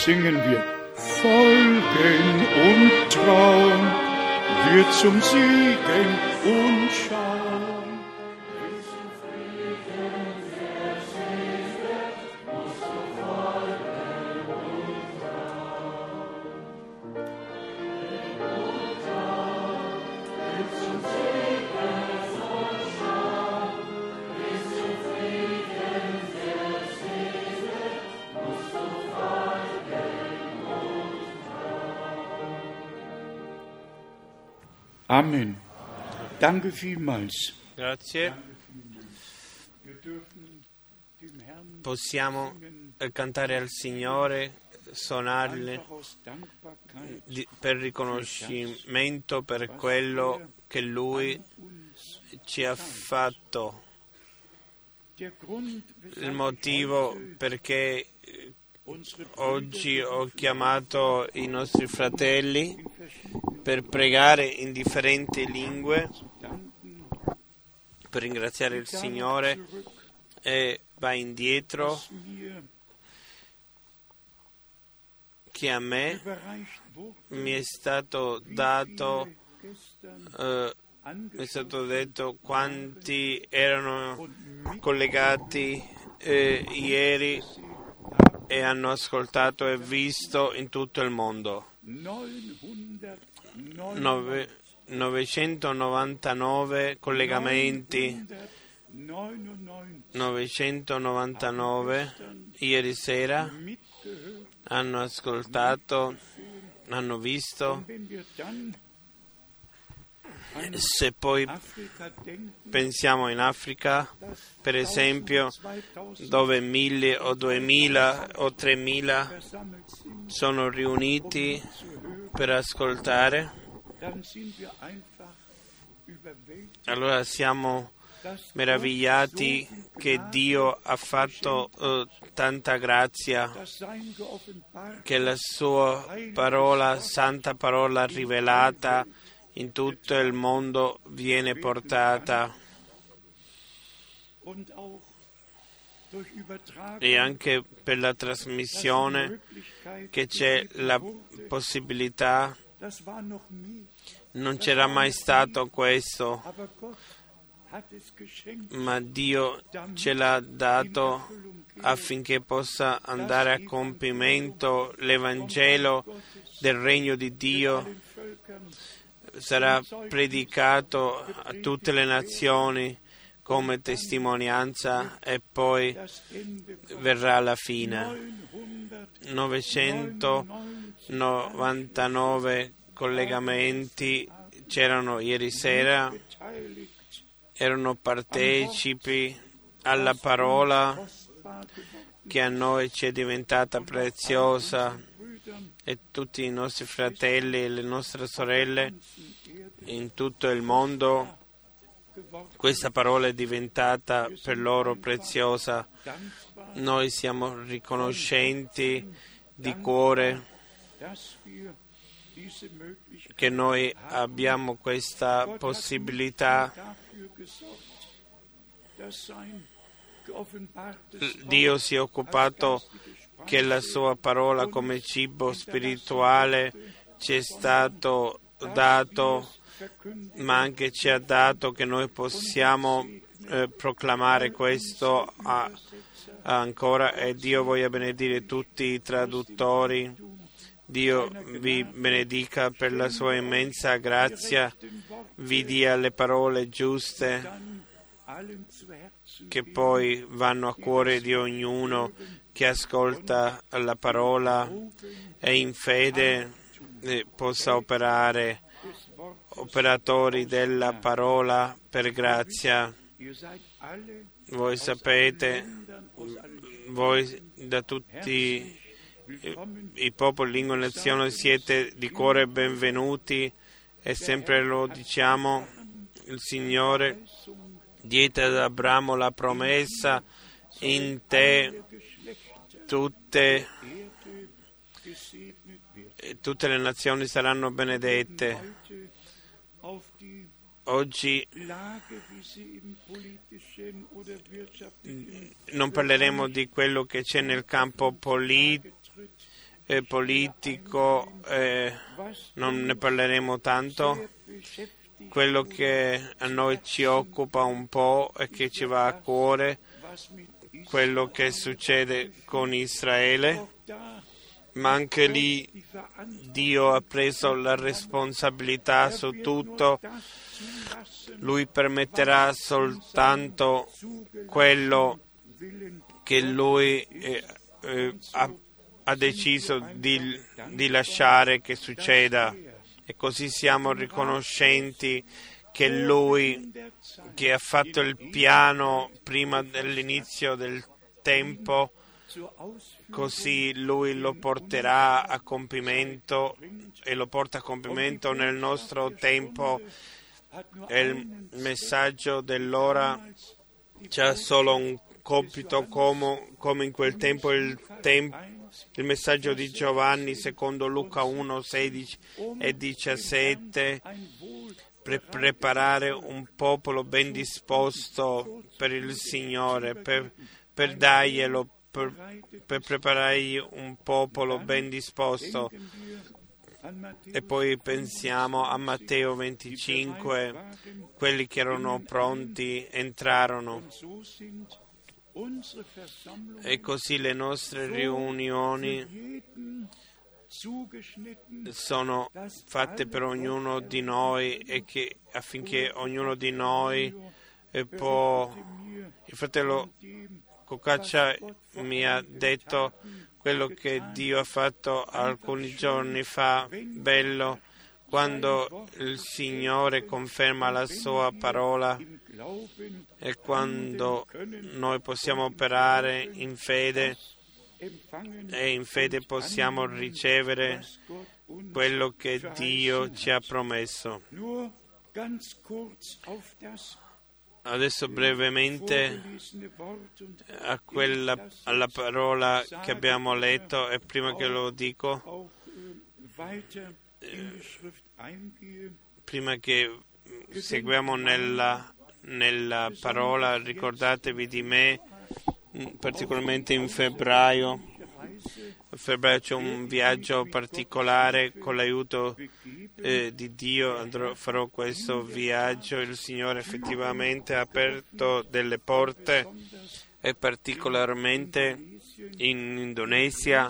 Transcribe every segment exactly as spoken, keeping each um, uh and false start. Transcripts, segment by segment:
singen wir. Folgen und Trauen wird zum Siegen und Schauen. Amen. Danke vielmals. Grazie. Possiamo cantare al Signore, suonarle per riconoscimento per quello che Lui ci ha fatto. Il motivo perché oggi ho chiamato i nostri fratelli per pregare in differenti lingue, per ringraziare il Signore, e va indietro che a me mi è stato dato, eh, mi è stato detto quanti erano collegati eh, ieri e hanno ascoltato e visto in tutto il mondo. Nove, novecentonovantanove collegamenti, novecentonovantanove ieri sera hanno ascoltato, hanno visto. Se poi pensiamo in Africa, per esempio, dove mille o duemila o tremila sono riuniti per ascoltare, allora siamo meravigliati che Dio ha fatto uh, tanta grazia, che la sua parola, santa parola rivelata in tutto il mondo viene portata, e anche per la trasmissione che c'è la possibilità. Non c'era mai stato questo, ma Dio ce l'ha dato affinché possa andare a compimento l'Evangelo del Regno di Dio. Sarà predicato a tutte le nazioni come testimonianza, e poi verrà la fine. novecentonovantanove collegamenti c'erano ieri sera, erano partecipi alla parola che a noi ci è diventata preziosa, e tutti i nostri fratelli e le nostre sorelle in tutto il mondo, questa parola è diventata per loro preziosa. Noi siamo riconoscenti di cuore che noi abbiamo questa possibilità. Dio si è occupato che la sua parola come cibo spirituale ci è stato dato, ma anche ci ha dato che noi possiamo eh, proclamare questo a, a ancora, e Dio voglia benedire tutti i traduttori. Dio vi benedica per la sua immensa grazia, vi dia le parole giuste che poi vanno a cuore di ognuno che ascolta la parola e in fede eh, possa operare, operatori della parola per grazia. Voi sapete, voi da tutti i popoli, lingua e nazioni siete di cuore benvenuti, e sempre lo diciamo, il Signore diede ad Abramo la promessa: in te tutte, tutte le nazioni saranno benedette. Oggi non parleremo di quello che c'è nel campo politico eh, politico, eh, non ne parleremo tanto. Quello che a noi ci occupa un po' e che ci va a cuore, quello che succede con Israele, ma anche lì Dio ha preso la responsabilità su tutto. Lui permetterà soltanto quello che Lui eh, eh, ha, ha deciso di, di lasciare che succeda. E così siamo riconoscenti che Lui, che ha fatto il piano prima dell'inizio del tempo, così Lui lo porterà a compimento e lo porta a compimento nel nostro tempo. E il messaggio dell'ora c'è solo un compito come, come in quel tempo il, tempo il messaggio di Giovanni secondo Luca uno, sedici e diciassette, per preparare un popolo ben disposto per il Signore, per, per darglielo, per, per preparargli un popolo ben disposto. E poi pensiamo a Matteo venticinque, quelli che erano pronti entrarono. E così le nostre riunioni sono fatte per ognuno di noi e che affinché ognuno di noi può. Il fratello Cocaccia mi ha detto quello che Dio ha fatto alcuni giorni fa, bello, quando il Signore conferma la sua parola e quando noi possiamo operare in fede e in fede possiamo ricevere quello che Dio ci ha promesso. Adesso brevemente a quella, alla parola che abbiamo letto, e prima che lo dico, eh, prima che seguiamo nella, nella parola, ricordatevi di me, particolarmente in febbraio. A febbraio c'è un viaggio particolare con l'aiuto eh, di Dio, andrò, farò questo viaggio. Il Signore effettivamente ha aperto delle porte e particolarmente in Indonesia,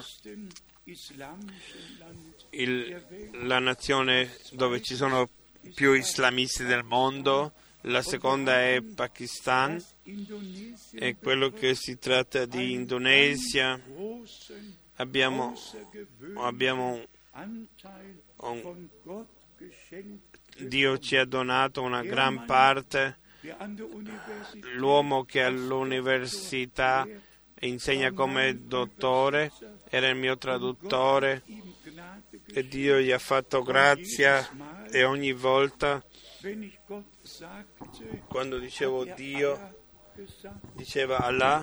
il, la nazione dove ci sono più islamisti del mondo. La seconda è Pakistan, e quello che si tratta di Indonesia. Abbiamo, abbiamo un, Dio ci ha donato una gran parte. L'uomo che all'università insegna come dottore era il mio traduttore e Dio gli ha fatto grazia, e ogni volta quando dicevo Dio diceva Allah,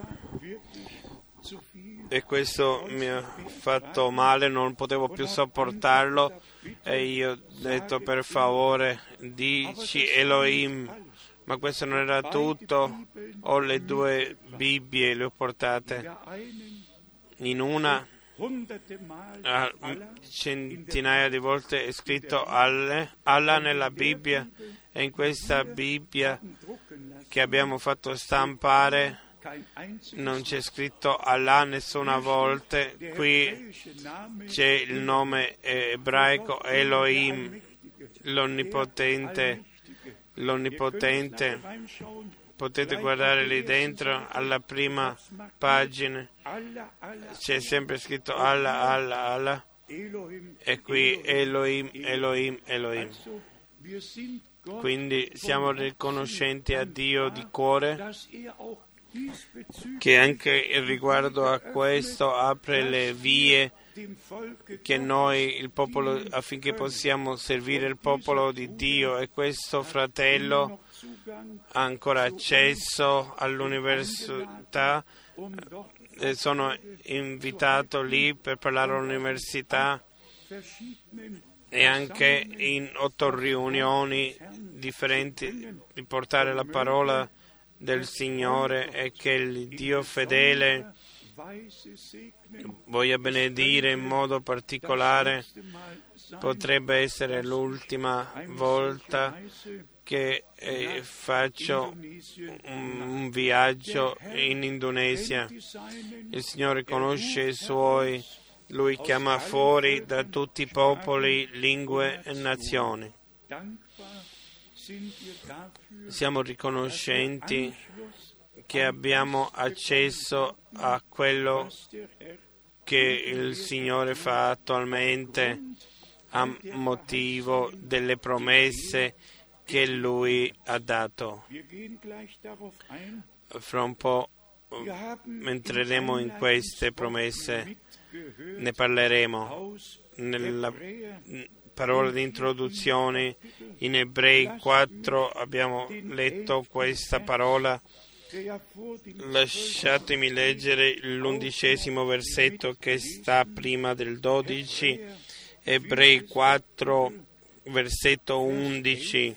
e questo mi ha fatto male, non potevo più sopportarlo e io ho detto per favore dici Elohim, ma questo non era tutto. Ho le due Bibbie, le ho portate, in una a centinaia di volte è scritto Allah, Allah nella Bibbia, e in questa Bibbia che abbiamo fatto stampare non c'è scritto Allah nessuna volta. Qui c'è il nome ebraico Elohim, l'onnipotente, l'onnipotente. Potete guardare lì dentro alla prima pagina, c'è sempre scritto Allah, Allah, Allah, e qui Elohim, Elohim, Elohim. Quindi siamo riconoscenti a Dio di cuore che anche riguardo a questo apre le vie che noi, il popolo, affinché possiamo servire il popolo di Dio, e questo fratello ha ancora accesso all'università. E sono invitato lì per parlare all'università e anche in otto riunioni differenti di portare la parola del Signore, e che il Dio fedele voglia benedire in modo particolare. Potrebbe essere l'ultima volta che eh, faccio un, un viaggio in Indonesia. Il Signore conosce i Suoi, Lui chiama fuori da tutti i popoli, lingue e nazioni. Siamo riconoscenti che abbiamo accesso a quello che il Signore fa attualmente a motivo delle promesse che Lui ha dato. Fra un po' entreremo in queste promesse, ne parleremo. Nella parola di introduzione in Ebrei quattro abbiamo letto questa parola. Lasciatemi leggere l'undicesimo versetto che sta prima del dodici, Ebrei quattro, versetto undici.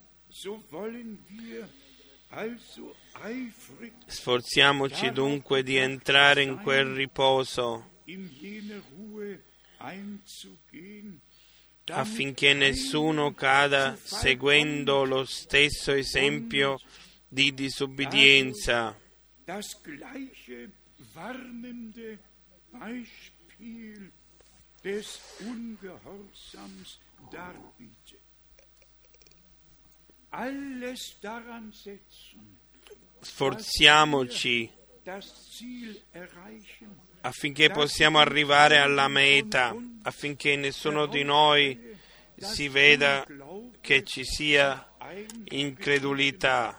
Sforziamoci dunque di entrare in quel riposo, affinché nessuno cada seguendo lo stesso esempio di disubbidienza. Sforziamoci affinché possiamo arrivare alla meta, affinché nessuno di noi si veda che ci sia incredulità,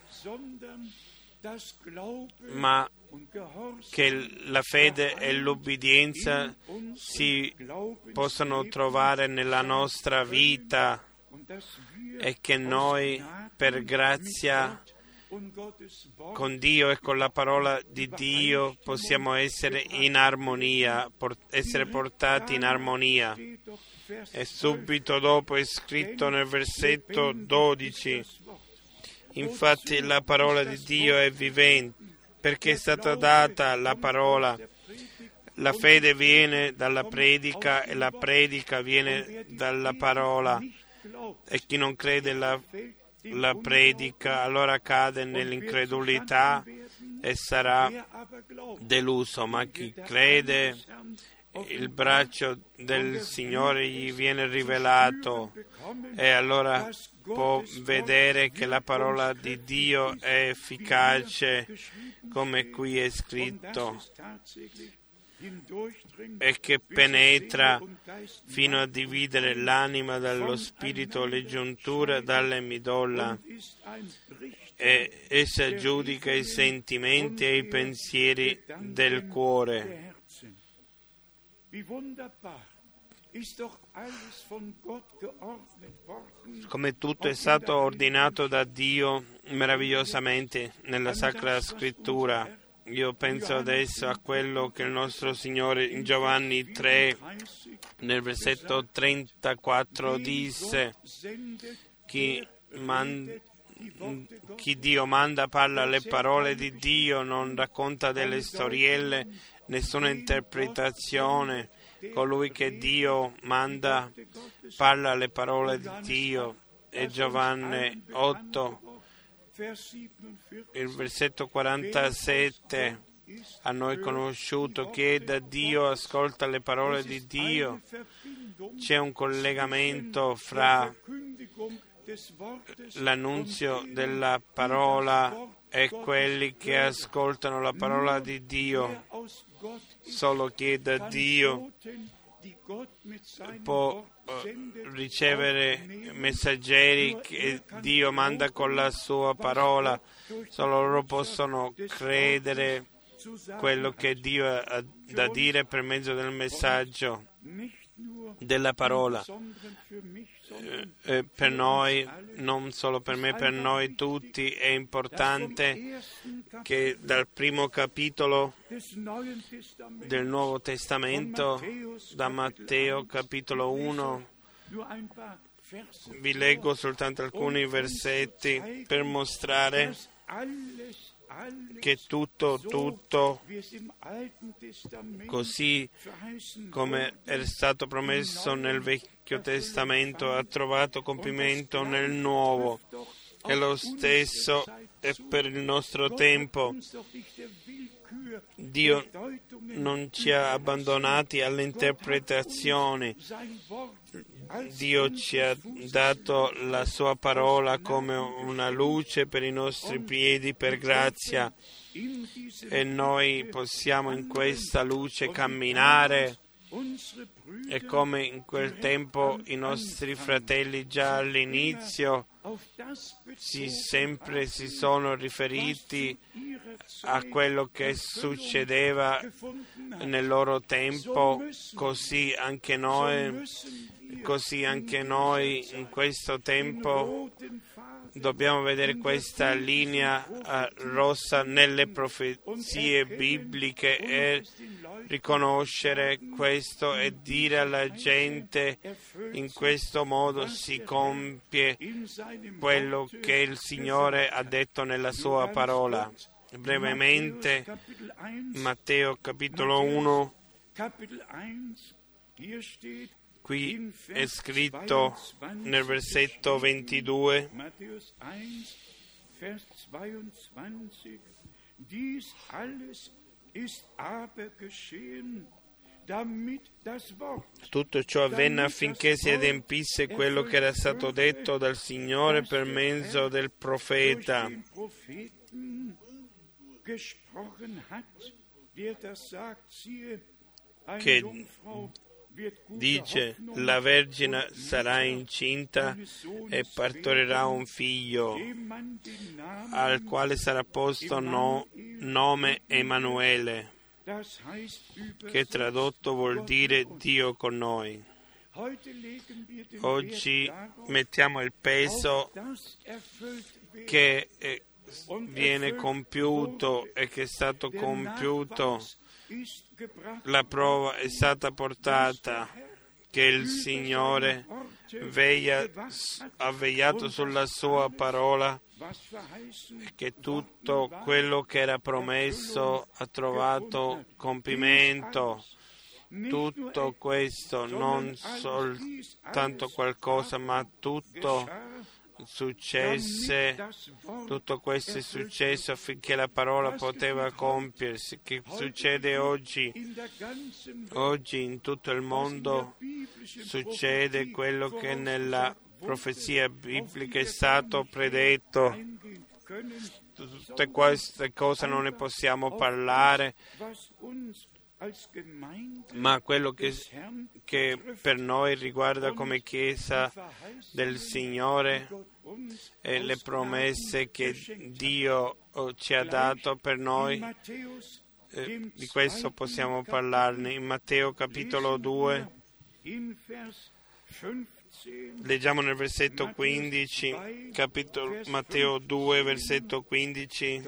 ma che la fede e l'obbedienza si possano trovare nella nostra vita e che noi, per grazia, con Dio e con la parola di Dio, possiamo essere in armonia, essere portati in armonia. E subito dopo è scritto nel versetto dodici: infatti la parola di Dio è vivente, perché è stata data la parola. La fede viene dalla predica e la predica viene dalla parola. E chi non crede la, la predica allora cade nell'incredulità e sarà deluso, ma chi crede il braccio del Signore gli viene rivelato e allora può vedere che la parola di Dio è efficace, come qui è scritto, e che penetra fino a dividere l'anima dallo spirito, le giunture dalle midolla, e essa giudica i sentimenti e i pensieri del cuore. Come tutto è stato ordinato da Dio meravigliosamente nella Sacra Scrittura. Io penso adesso a quello che il nostro Signore in Giovanni tre, nel versetto trentaquattro, disse: chi, man, chi Dio manda parla le parole di Dio, non racconta delle storielle, nessuna interpretazione. Colui che Dio manda parla le parole di Dio. E Giovanni otto, il versetto quarantasette: a noi conosciuto che è da Dio, ascolta le parole di Dio. C'è un collegamento fra l'annunzio della parola e quelli che ascoltano la parola di Dio. Solo chi è da Dio può ricevere messaggeri che Dio manda con la sua parola. Solo loro possono credere quello che Dio ha da dire per mezzo del messaggio della parola. Eh, per noi, non solo per me, per noi tutti è importante che dal primo capitolo del Nuovo Testamento, da Matteo capitolo uno, vi leggo soltanto alcuni versetti per mostrare che tutto, tutto, così come è stato promesso nel Vecchio Testamento, ha trovato compimento nel Nuovo. E lo stesso è per il nostro tempo. Dio non ci ha abbandonati alle interpretazioni. Dio ci ha dato la sua parola come una luce per i nostri piedi per grazia, e noi possiamo in questa luce camminare, e come in quel tempo i nostri fratelli già all'inizio si sempre si sono riferiti a quello che succedeva nel loro tempo, così anche noi, così anche noi in questo tempo dobbiamo vedere questa linea uh, rossa nelle profezie bibliche e riconoscere questo e dire alla gente: in questo modo si compie quello che il Signore ha detto nella sua parola. Brevemente, Matteo capitolo uno, qui è scritto nel versetto ventidue: tutto ciò avvenne affinché si adempisse quello che era stato detto dal Signore per mezzo del profeta. Che dice: la Vergine sarà incinta e partorirà un figlio, al quale sarà posto no, nome Emanuele, che tradotto vuol dire Dio con noi. Oggi mettiamo il peso che eh, viene compiuto e che è stato compiuto. La prova è stata portata che il Signore veglia, ha vegliato sulla sua parola, e che tutto quello che era promesso ha trovato compimento. Tutto questo, non soltanto qualcosa, ma tutto successe, tutto questo è successo affinché la parola poteva compiersi. Che succede oggi? Oggi in tutto il mondo succede quello che nella profezia biblica è stato predetto. Tutte queste cose non ne possiamo parlare, ma quello che, che per noi riguarda come Chiesa del Signore e le promesse che Dio ci ha dato per noi, eh, di questo possiamo parlarne. In Matteo capitolo due, leggiamo nel versetto quindici, capitolo Matteo due, versetto quindici.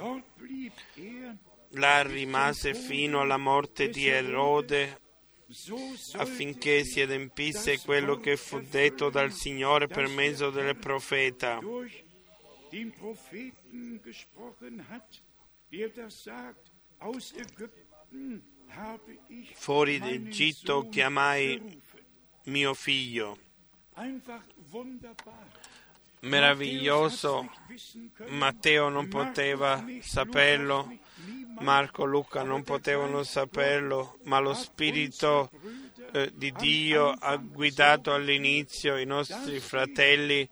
Là rimase fino alla morte di Erode, affinché si adempisse quello che fu detto dal Signore per mezzo del profeta. Fuori d'Egitto chiamai mio figlio. Meraviglioso. Matteo non poteva saperlo, Marco, Luca non potevano saperlo, ma lo Spirito eh, di Dio ha guidato all'inizio i nostri fratelli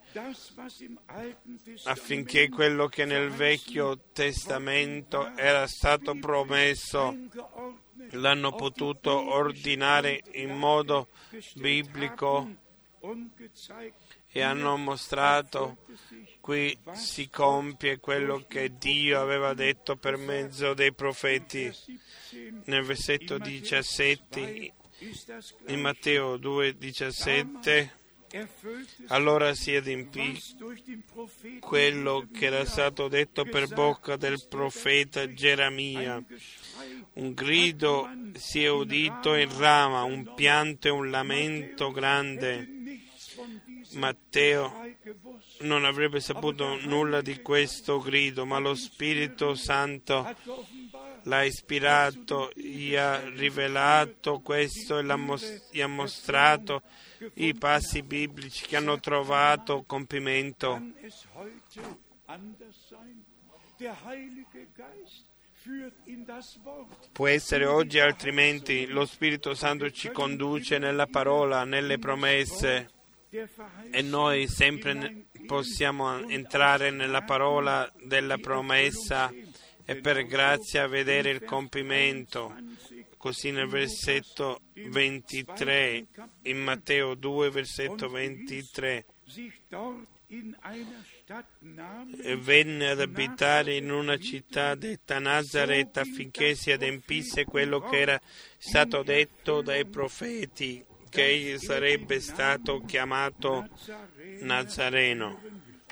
affinché quello che nel Vecchio Testamento era stato promesso l'hanno potuto ordinare in modo biblico e hanno mostrato: qui si compie quello che Dio aveva detto per mezzo dei profeti. Nel versetto diciassette, in Matteo due, diciassette, allora si adempì quello che era stato detto per bocca del profeta Geremia. Un grido si è udito in Rama, un pianto e un lamento grande. Matteo non avrebbe saputo nulla di questo grido, ma lo Spirito Santo l'ha ispirato, gli ha rivelato questo e l'ha mos- gli ha mostrato i passi biblici che hanno trovato compimento. Può essere oggi altrimenti. Lo Spirito Santo ci conduce nella parola, nelle promesse, e noi sempre ne- possiamo entrare nella parola della promessa e per grazia vedere il compimento. Così nel versetto ventitré, in Matteo due, versetto ventitré, e venne ad abitare in una città detta Nazaret affinché si adempisse quello che era stato detto dai profeti, che egli sarebbe stato chiamato Nazareno.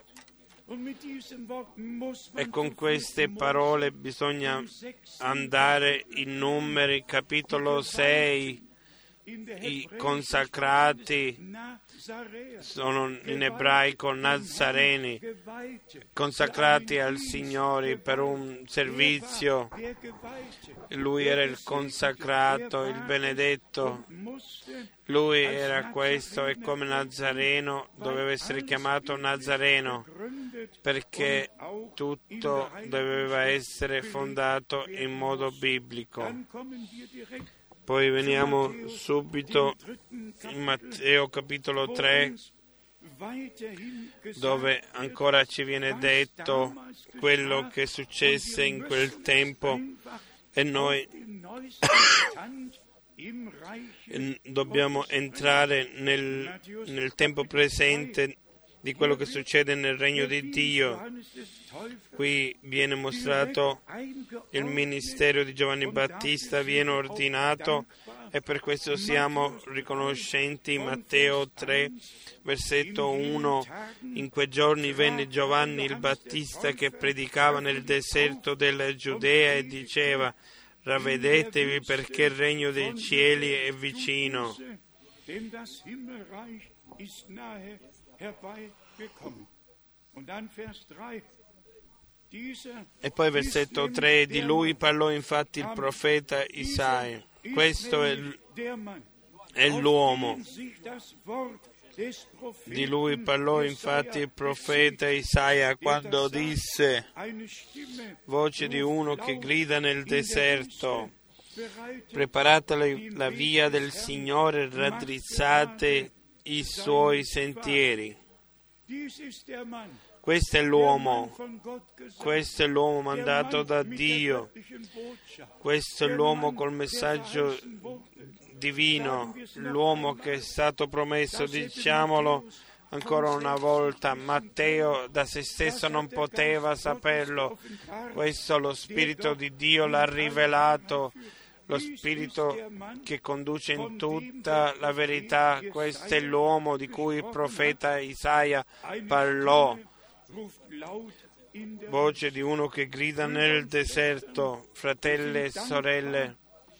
E con queste parole bisogna andare in Numeri capitolo sei. I consacrati sono in ebraico Nazareni, consacrati al Signore per un servizio. Lui era il consacrato, il benedetto. Lui era questo, e come Nazareno doveva essere chiamato Nazareno, perché tutto doveva essere fondato in modo biblico. Poi veniamo subito in Matteo capitolo tre, dove ancora ci viene detto quello che successe in quel tempo, e noi dobbiamo entrare nel, nel tempo presente di quello che succede nel regno di Dio. Qui viene mostrato il ministero di Giovanni Battista, viene ordinato, e per questo siamo riconoscenti. Matteo tre, versetto uno, in quei giorni venne Giovanni il Battista che predicava nel deserto della Giudea e diceva: ravvedetevi perché il regno dei cieli è vicino. E poi versetto tre, di lui parlò infatti il profeta Isaia. Questo è, è l'uomo. Di lui parlò infatti il profeta Isaia quando disse: voce di uno che grida nel deserto, preparate la via del Signore, raddrizzate i suoi sentieri. Questo è l'uomo, questo è l'uomo mandato da Dio, questo è l'uomo col messaggio divino, l'uomo che è stato promesso. Diciamolo ancora una volta, Matteo da se stesso non poteva saperlo, questo lo Spirito di Dio l'ha rivelato, lo Spirito che conduce in tutta la verità. Questo è l'uomo di cui il profeta Isaia parlò. Voce di uno che grida nel deserto. Fratelli e sorelle,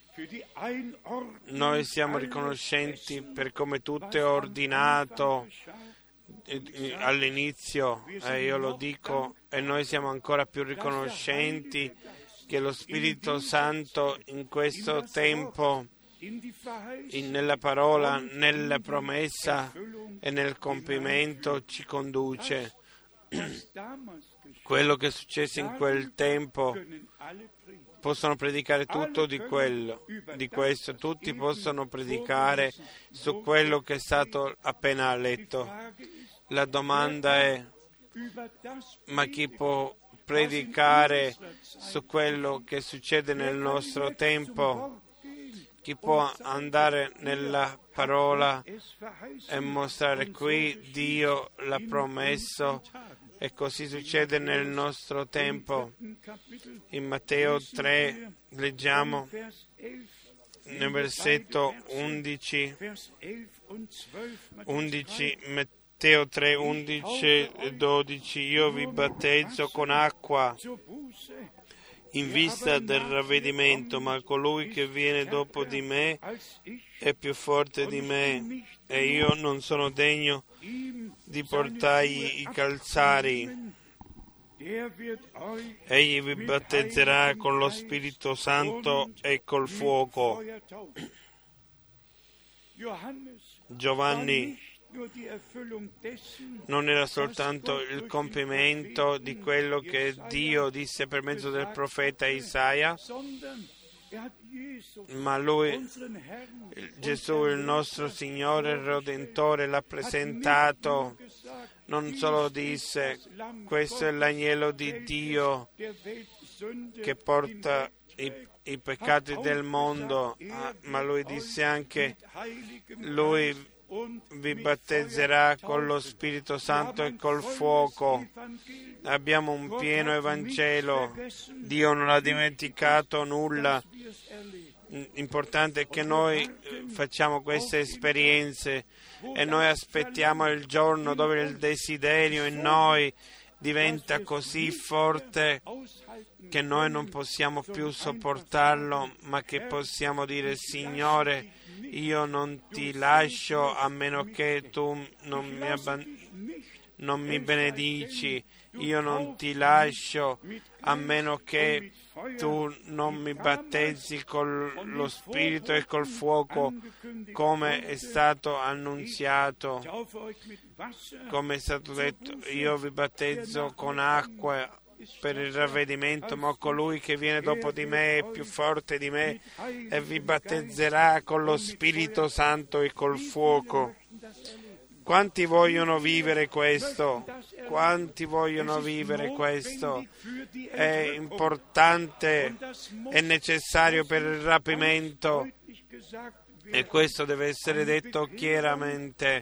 noi siamo riconoscenti per come tutto è ordinato all'inizio, e io lo dico, e noi siamo ancora più riconoscenti che lo Spirito Santo in questo tempo, in, nella parola, nella promessa e nel compimento ci conduce. Quello che è successo in quel tempo, possono predicare tutto di quello, di questo, tutti possono predicare su quello che è stato appena letto. La domanda è: ma chi può predicare su quello che succede nel nostro tempo? Chi può andare nella parola e mostrare qui Dio l'ha promesso, e così succede nel nostro tempo. In Matteo tre leggiamo nel versetto undici, undici Matteo tre, undici e dodici: io vi battezzo con acqua in vista del ravvedimento, ma colui che viene dopo di me è più forte di me, e io non sono degno di portargli i calzari. Egli vi battezzerà con lo Spirito Santo e col fuoco. Giovanni non era soltanto il compimento di quello che Dio disse per mezzo del profeta Isaia, ma lui, Gesù, il nostro Signore e Redentore, l'ha presentato. Non solo disse: questo è l'agnello di Dio che porta i, i peccati del mondo, ah, ma lui disse anche: lui vi battezzerà con lo Spirito Santo e col fuoco. Abbiamo un pieno Evangelo. Dio non ha dimenticato nulla. Importante è che noi facciamo queste esperienze e noi aspettiamo il giorno dove il desiderio in noi diventa così forte che noi non possiamo più sopportarlo, ma che possiamo dire: Signore, io non ti lascio a meno che tu non mi, abban- non mi benedici, io non ti lascio a meno che tu non mi battezzi con lo Spirito e col fuoco, come è stato annunziato, come è stato detto: io vi battezzo con acqua per il ravvedimento, ma colui che viene dopo di me è più forte di me e vi battezzerà con lo Spirito Santo e col fuoco. Quanti vogliono vivere questo? Quanti vogliono vivere questo? È importante, è necessario per il rapimento, e questo deve essere detto chiaramente.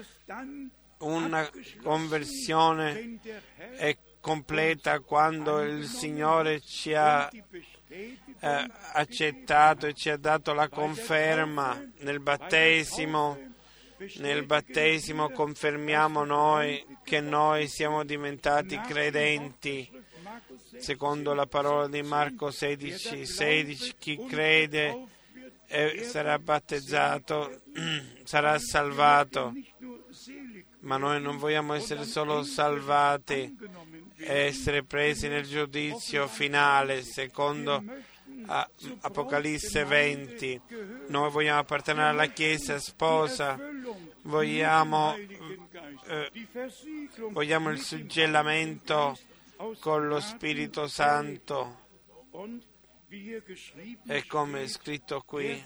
Una conversione è completa quando il Signore ci ha eh, accettato e ci ha dato la conferma nel battesimo. Nel battesimo confermiamo noi che noi siamo diventati credenti. Secondo la parola di Marco sedici sedici, chi crede e sarà battezzato sarà salvato. Ma noi non vogliamo essere solo salvati e essere presi nel giudizio finale, secondo a Apocalisse venti. Noi vogliamo appartenere alla Chiesa sposa, vogliamo, eh, vogliamo il suggellamento con lo Spirito Santo, e come è scritto qui,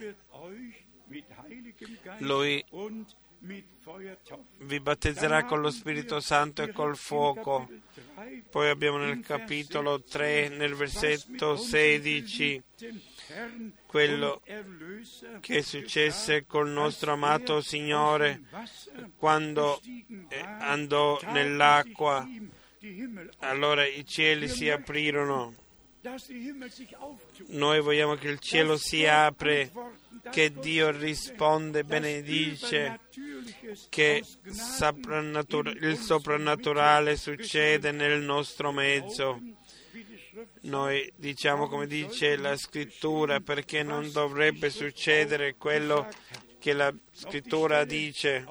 lui vi battezzerà con lo Spirito Santo e col fuoco. Poi abbiamo nel capitolo tre, nel versetto sedici, quello che successe col nostro amato Signore quando andò nell'acqua. Allora i cieli si aprirono. Noi vogliamo che il cielo si apre, che Dio risponde, benedice, che il soprannaturale succede nel nostro mezzo. Noi diciamo come dice la Scrittura, perché non dovrebbe succedere quello che la Scrittura dice.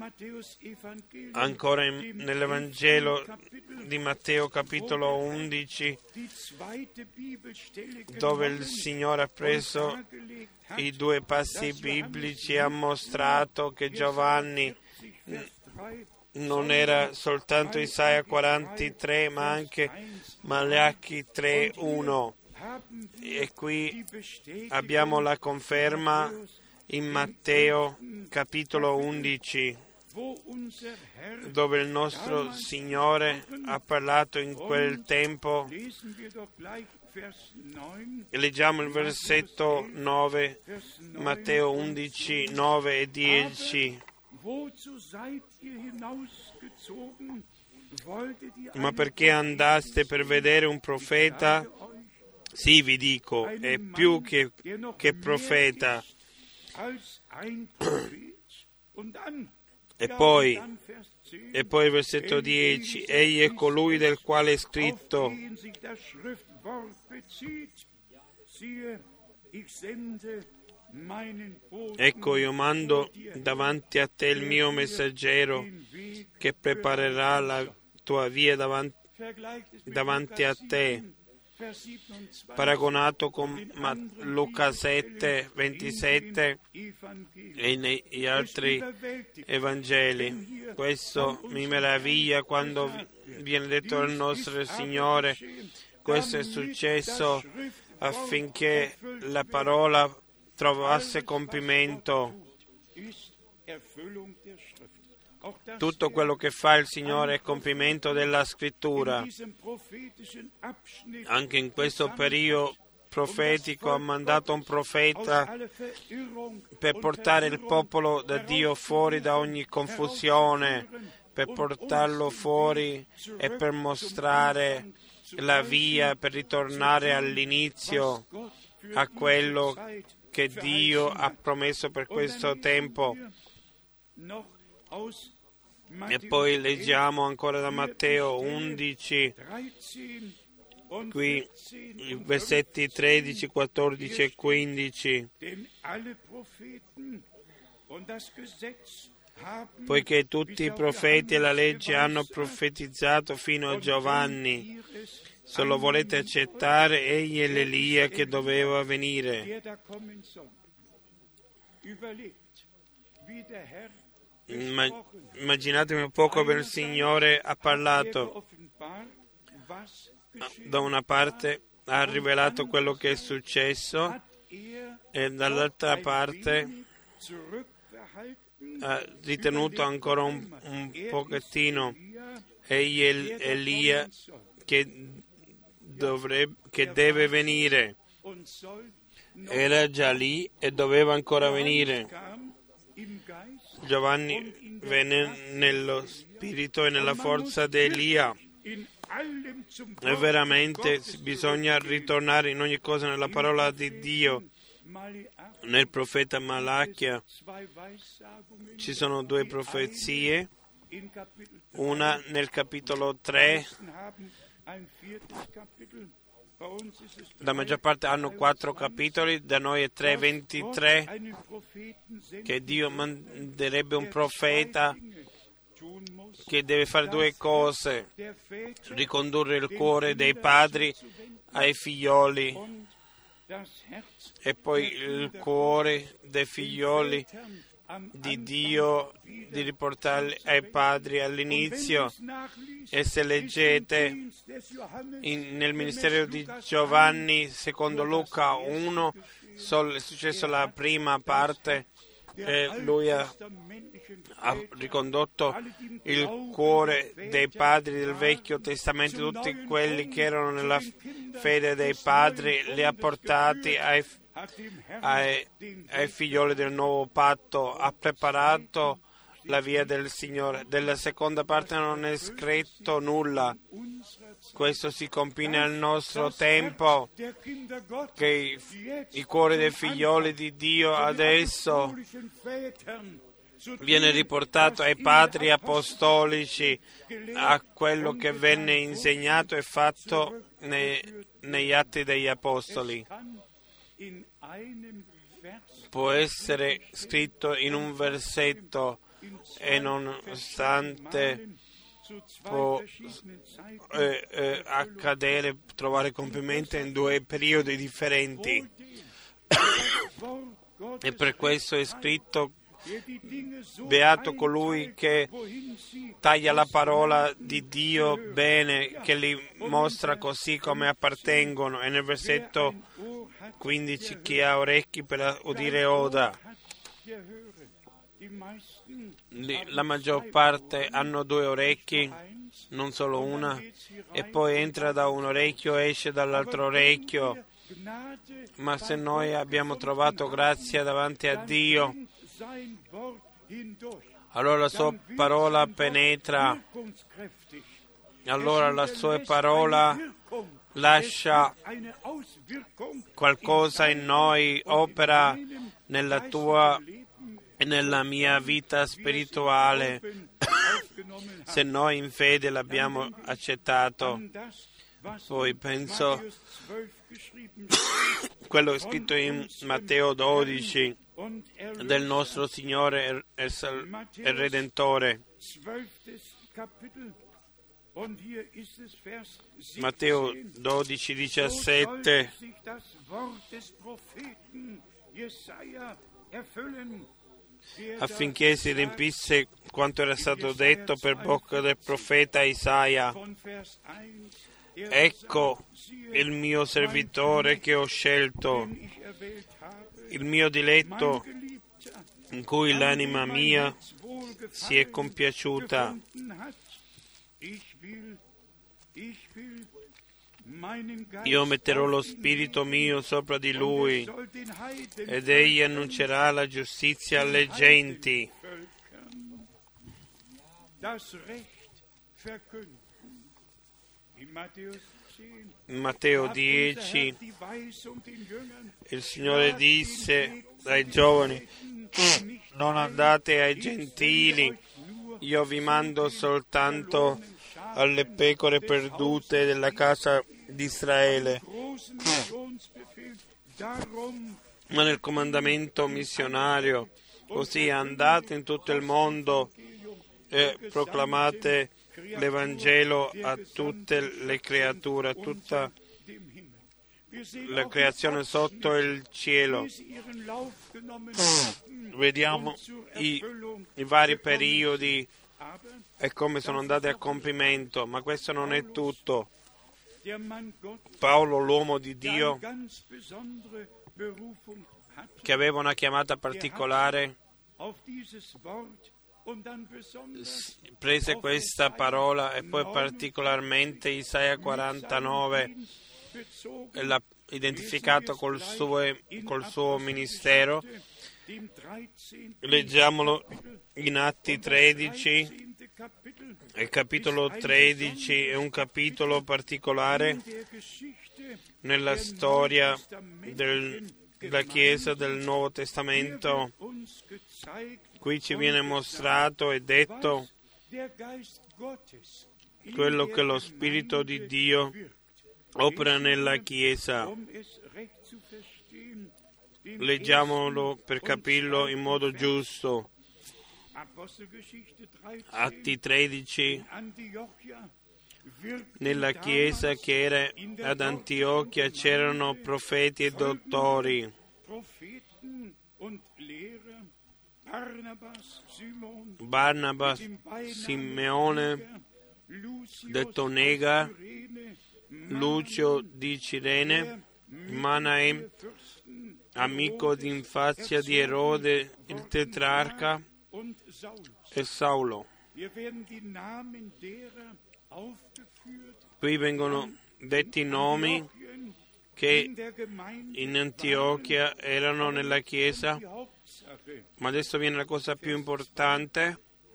Ancora in, nell'Evangelo di Matteo capitolo undici, dove il Signore ha preso i due passi biblici e ha mostrato che Giovanni non era soltanto Isaia quarantatré, ma anche Malachi tre uno. E qui abbiamo la conferma in Matteo capitolo undici, dove il nostro Signore ha parlato in quel tempo. Leggiamo il versetto nove, Matteo undici, nove e dieci. Ma perché andaste per vedere un profeta? Sì, vi dico, è più che, che profeta. E poi, e poi il versetto dieci, egli è colui del quale è scritto: Ecco, io mando davanti a te il mio messaggero che preparerà la tua via davanti, davanti a te. Paragonato con Luca sette, ventisette e negli altri Evangeli. Questo mi meraviglia quando viene detto al nostro Signore. Questo è successo affinché la parola trovasse compimento. Tutto quello che fa il Signore è compimento della Scrittura. Anche in questo periodo profetico ha mandato un profeta per portare il popolo da Dio fuori da ogni confusione, per portarlo fuori e per mostrare la via per ritornare all'inizio, a quello che Dio ha promesso per questo tempo. E poi leggiamo ancora da Matteo undici, qui i versetti tredici, quattordici e quindici. Poiché tutti i profeti e la legge hanno profetizzato fino a Giovanni, se lo volete accettare, egli è l'Elia che doveva venire. Ma, immaginatevi un poco come il Signore ha parlato. Da una parte ha rivelato quello che è successo e dall'altra parte ha ritenuto ancora un, un pochettino. Egli è Elia che, dovrebbe, che deve venire. Era già lì e doveva ancora venire. Giovanni venne nello spirito e nella forza di Elia. E veramente bisogna ritornare in ogni cosa nella parola di Dio. Nel profeta Malachia ci sono due profezie, una nel capitolo tre. La maggior parte hanno quattro capitoli, da noi è tre ventitré, che Dio manderebbe un profeta che deve fare due cose: ricondurre il cuore dei padri ai figlioli e poi il cuore dei figlioli di Dio di riportarli ai padri all'inizio. E se leggete in, nel ministero di Giovanni secondo Luca uno, sol, è successo la prima parte, eh, lui ha, ha ricondotto il cuore dei padri del Vecchio Testamento, tutti quelli che erano nella fede dei padri, li ha portati ai Ai, ai figlioli del nuovo patto, ha preparato la via del Signore. Della seconda parte non è scritto nulla. Questo si compie al nostro tempo, che i, i cuori dei figlioli di Dio adesso viene riportato ai padri apostolici, a quello che venne insegnato e fatto nei, negli Atti degli Apostoli. Può essere scritto in un versetto e nonostante può eh, eh, accadere, trovare compimento in due periodi differenti. E per questo è scritto: beato colui che taglia la parola di Dio bene, che li mostra così come appartengono. E nel versetto quindici: chi ha orecchi per udire oda. La maggior parte hanno due orecchi, non solo una, e poi entra da un orecchio e esce dall'altro orecchio. Ma se noi abbiamo trovato grazia davanti a Dio, allora la sua parola penetra, allora la sua parola lascia qualcosa in noi, opera nella tua e nella mia vita spirituale. Se noi in fede l'abbiamo accettato, Poi penso quello che è scritto in Matteo dodici del nostro Signore e, Sal- e Redentore. Matteo dodici, diciassette. Affinché si riempisse quanto era stato detto per bocca del profeta Isaia. Ecco il mio servitore che ho scelto, il mio diletto, in cui l'anima mia si è compiaciuta. Io metterò lo spirito mio sopra di lui ed egli annuncerà la giustizia alle genti. In Matteo dieci il Signore disse ai giovani: non andate ai gentili, io vi mando soltanto alle pecore perdute della casa di Israele. Ma nel comandamento missionario, così andate in tutto il mondo e proclamate l'Evangelo a tutte le creature, a tutta la creazione sotto il cielo. Vediamo i, i vari periodi e come sono andati a compimento, ma questo non è tutto. Paolo, l'uomo di Dio, che aveva una chiamata particolare, prese questa parola e poi particolarmente Isaia quarantanove l'ha identificato col suo, col suo ministero. Leggiamolo in Atti tredici. Il capitolo tredici è un capitolo particolare nella storia del, della Chiesa del Nuovo Testamento. Qui ci viene mostrato e detto quello che lo Spirito di Dio opera nella Chiesa. Leggiamolo per capirlo in modo giusto. Atti tredici. Nella Chiesa che era ad Antiochia c'erano profeti e dottori. Barnaba, Simeone, detto Nega, Lucio di Cirene, Manaem, amico d'infanzia di Erode il tetrarca, e Saulo. Qui vengono detti nomi che in Antiochia erano nella Chiesa, ma adesso viene la cosa più importante.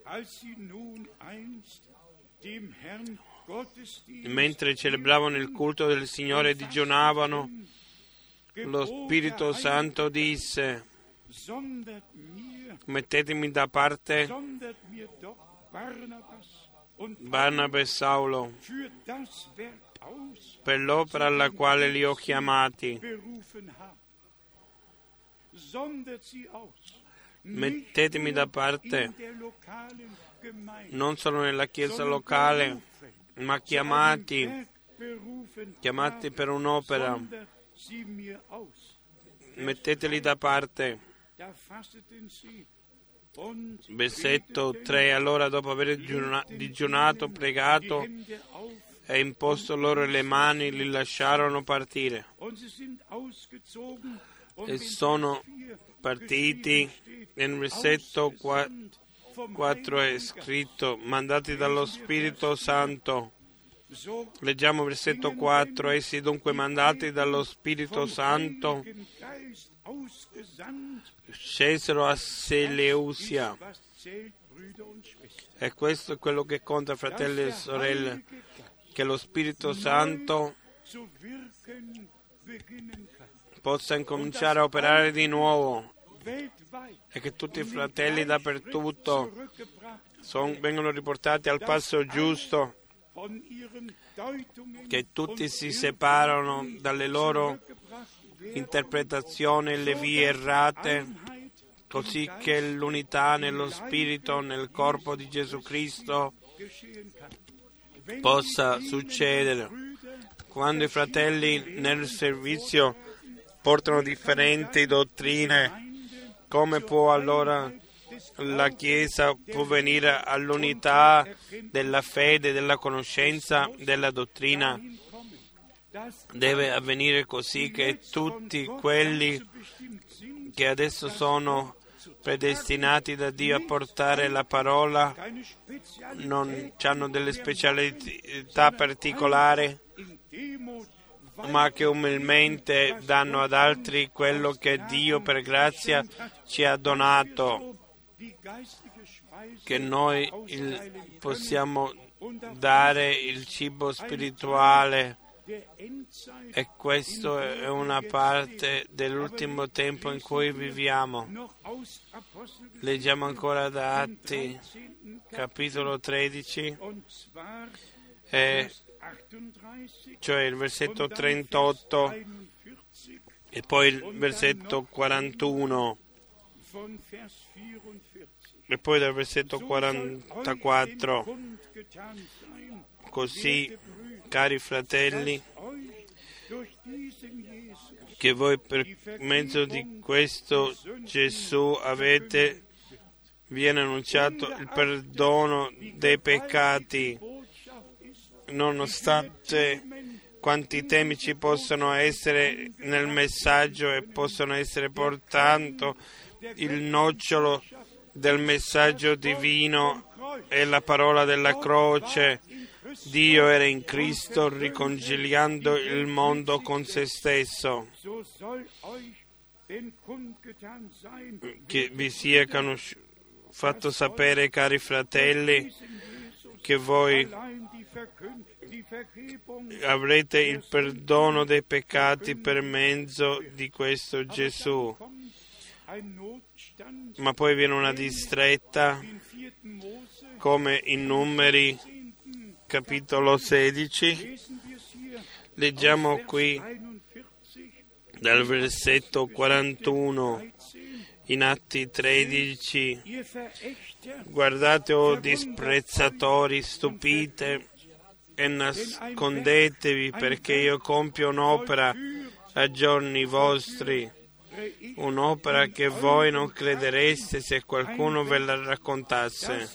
Mentre celebravano il culto del Signore e digiunavano, lo Spirito Santo disse: mettetemi da parte Barnaba e Saulo per l'opera alla quale li ho chiamati. Mettetemi da parte non solo nella chiesa locale, ma chiamati, chiamati per un'opera. Metteteli da parte. Versetto tre. Allora, dopo aver digiunato, pregato e imposto loro le mani, li lasciarono partire. E sono partiti. Nel versetto quattro è scritto: mandati dallo Spirito Santo. Leggiamo versetto quattro. Essi dunque mandati dallo Spirito Santo scesero a Seleucia. E questo è quello che conta, fratelli e sorelle, che lo Spirito Santo possa incominciare a operare di nuovo e che tutti i fratelli dappertutto son, vengono riportati al passo giusto che tutti si separano dalle loro interpretazioni e le vie errate, così che l'unità nello Spirito, nel corpo di Gesù Cristo possa succedere. Quando i fratelli nel servizio portano differenti dottrine, come può allora la Chiesa può venire all'unità della fede, della conoscenza, della dottrina? Deve avvenire così che tutti quelli che adesso sono predestinati da Dio a portare la parola non hanno delle specialità particolari, ma che umilmente danno ad altri quello che Dio per grazia ci ha donato, che noi il, possiamo dare il cibo spirituale. E questo è una parte dell'ultimo tempo in cui viviamo. Leggiamo ancora da Atti, capitolo tredici, e, cioè il versetto trentotto e poi il versetto quarantuno, e poi dal versetto quarantaquattro. Così, cari fratelli, che voi per mezzo di questo Gesù avete, viene annunciato il perdono dei peccati, nonostante quanti temi ci possono essere nel messaggio e possono essere portando il nocciolo del messaggio divino e la parola della croce. Dio era in Cristo riconciliando il mondo con se stesso. Che vi sia conosci- fatto sapere, cari fratelli, che voi avrete il perdono dei peccati per mezzo di questo Gesù. Ma poi viene una distretta, come in Numeri capitolo sedici, leggiamo qui dal versetto quarantuno, in Atti tredici: guardate, o disprezzatori, stupite e nascondetevi, perché io compio un'opera a giorni vostri, un'opera che voi non credereste se qualcuno ve la raccontasse.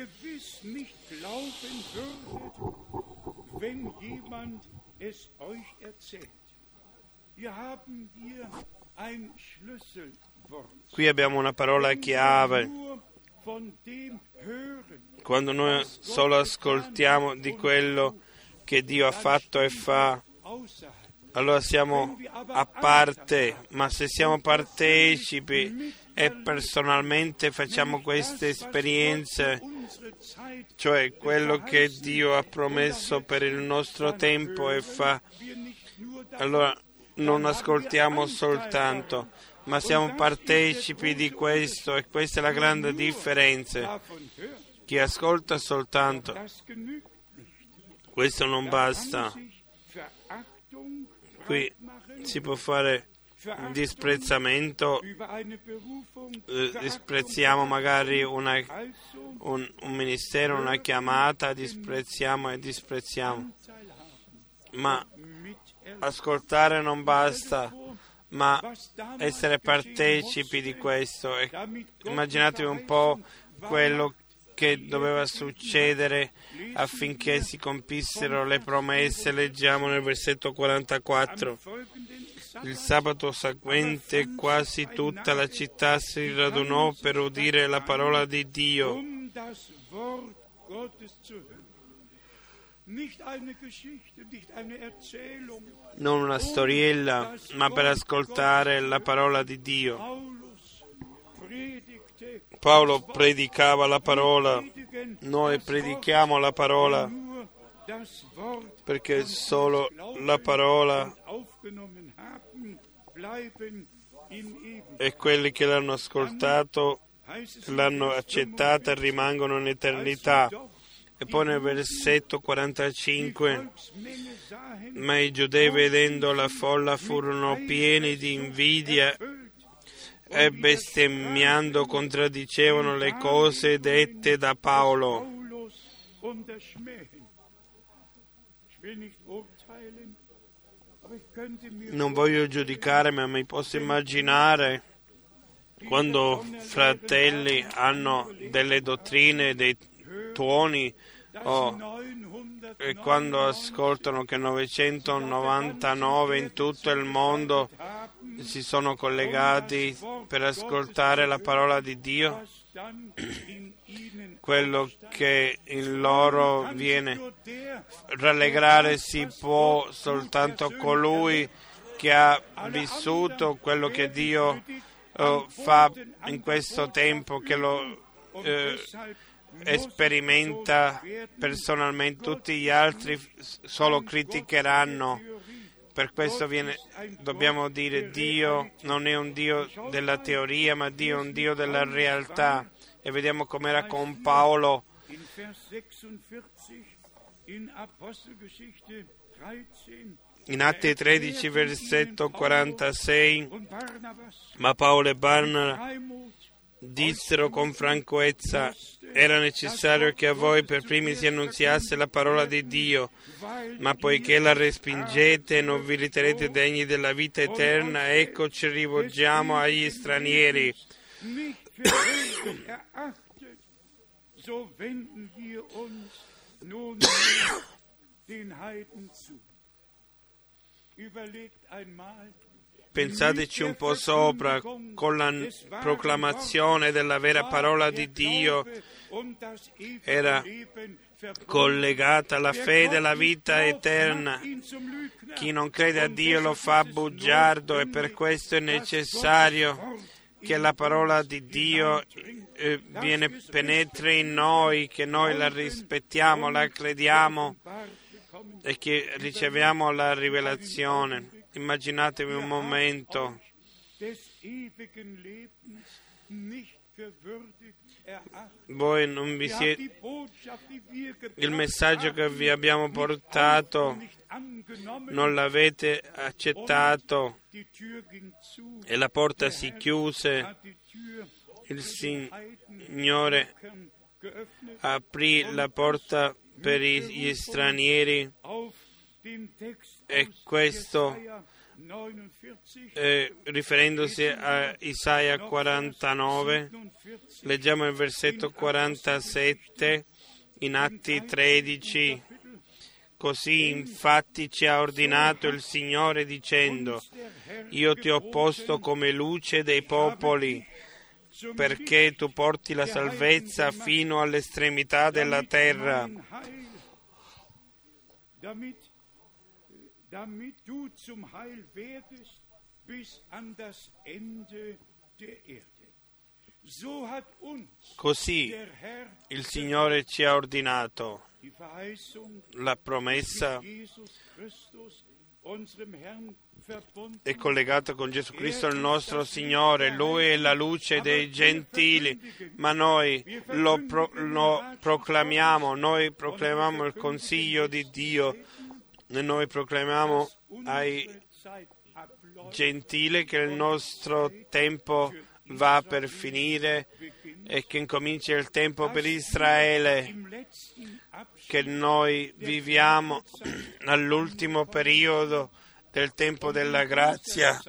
Qui abbiamo una parola chiave. Quando noi solo ascoltiamo di quello che Dio ha fatto e fa, allora siamo a parte, ma se siamo partecipi e personalmente facciamo queste esperienze, cioè quello che Dio ha promesso per il nostro tempo e fa, allora non ascoltiamo soltanto, ma siamo partecipi di questo, e questa è la grande differenza. Chi ascolta soltanto, questo non basta. Qui si può fare disprezzamento, eh, disprezziamo magari una, un, un ministero, una chiamata, disprezziamo e disprezziamo, ma ascoltare non basta, ma essere partecipi di questo. E immaginatevi un po' quello che doveva succedere affinché si compissero le promesse. Leggiamo nel versetto quarantaquattro: il sabato seguente quasi tutta la città si radunò per udire la parola di Dio. Non una storiella, ma per ascoltare la parola di Dio. Paolo predicava la parola, noi predichiamo la parola, perché solo la parola e quelli che l'hanno ascoltato, l'hanno accettata, rimangono in eternità. E poi nel versetto quarantacinque, ma i giudei vedendo la folla furono pieni di invidia e bestemmiando contraddicevano le cose dette da Paolo. Non voglio giudicare, ma mi posso immaginare quando fratelli hanno delle dottrine, dei tuoni, o e quando ascoltano che novecentonovantanove in tutto il mondo si sono collegati per ascoltare la parola di Dio, quello che in loro viene rallegrare si può soltanto colui che ha vissuto quello che Dio uh, fa in questo tempo, che lo uh, sperimenta personalmente. Tutti gli altri solo criticheranno. Per questo viene, dobbiamo dire, Dio non è un Dio della teoria, ma Dio è un Dio della realtà. E vediamo com'era con Paolo. In Atti tredici, versetto quarantasei, ma Paolo e Barnaba dissero con franchezza: era necessario che a voi per primi si annunziasse la parola di Dio, ma poiché la respingete e non vi riterrete degni della vita eterna, ecco ci rivolgiamo agli stranieri. Pensateci un po' sopra, con la proclamazione della vera parola di Dio era collegata la fede e la vita eterna. Chi non crede a Dio lo fa bugiardo, e per questo è necessario che la parola di Dio eh, viene, penetri in noi, che noi la rispettiamo, la crediamo e che riceviamo la rivelazione. Immaginatevi un momento. Voi non vi siete, il messaggio che vi abbiamo portato non l'avete accettato e la porta si chiuse. Il Signore aprì la porta per gli stranieri, e questo eh, riferendosi a Isaia quarantanove. Leggiamo il versetto quarantasette in Atti tredici. Così infatti ci ha ordinato il Signore dicendo: io ti ho posto come luce dei popoli, perché tu porti la salvezza fino all'estremità della terra. damit du zum Heil werdest bis an das Ende der Erde. So hat uns Così il Signore ci ha ordinato la promessa è collegata con Gesù Cristo il nostro Signore. Lui è la luce dei gentili, ma noi lo, pro, lo proclamiamo, noi proclamiamo il consiglio di Dio. E noi proclamiamo ai gentili che il nostro tempo va per finire e che incomincia il tempo per Israele, che noi viviamo all'ultimo periodo del tempo della grazia,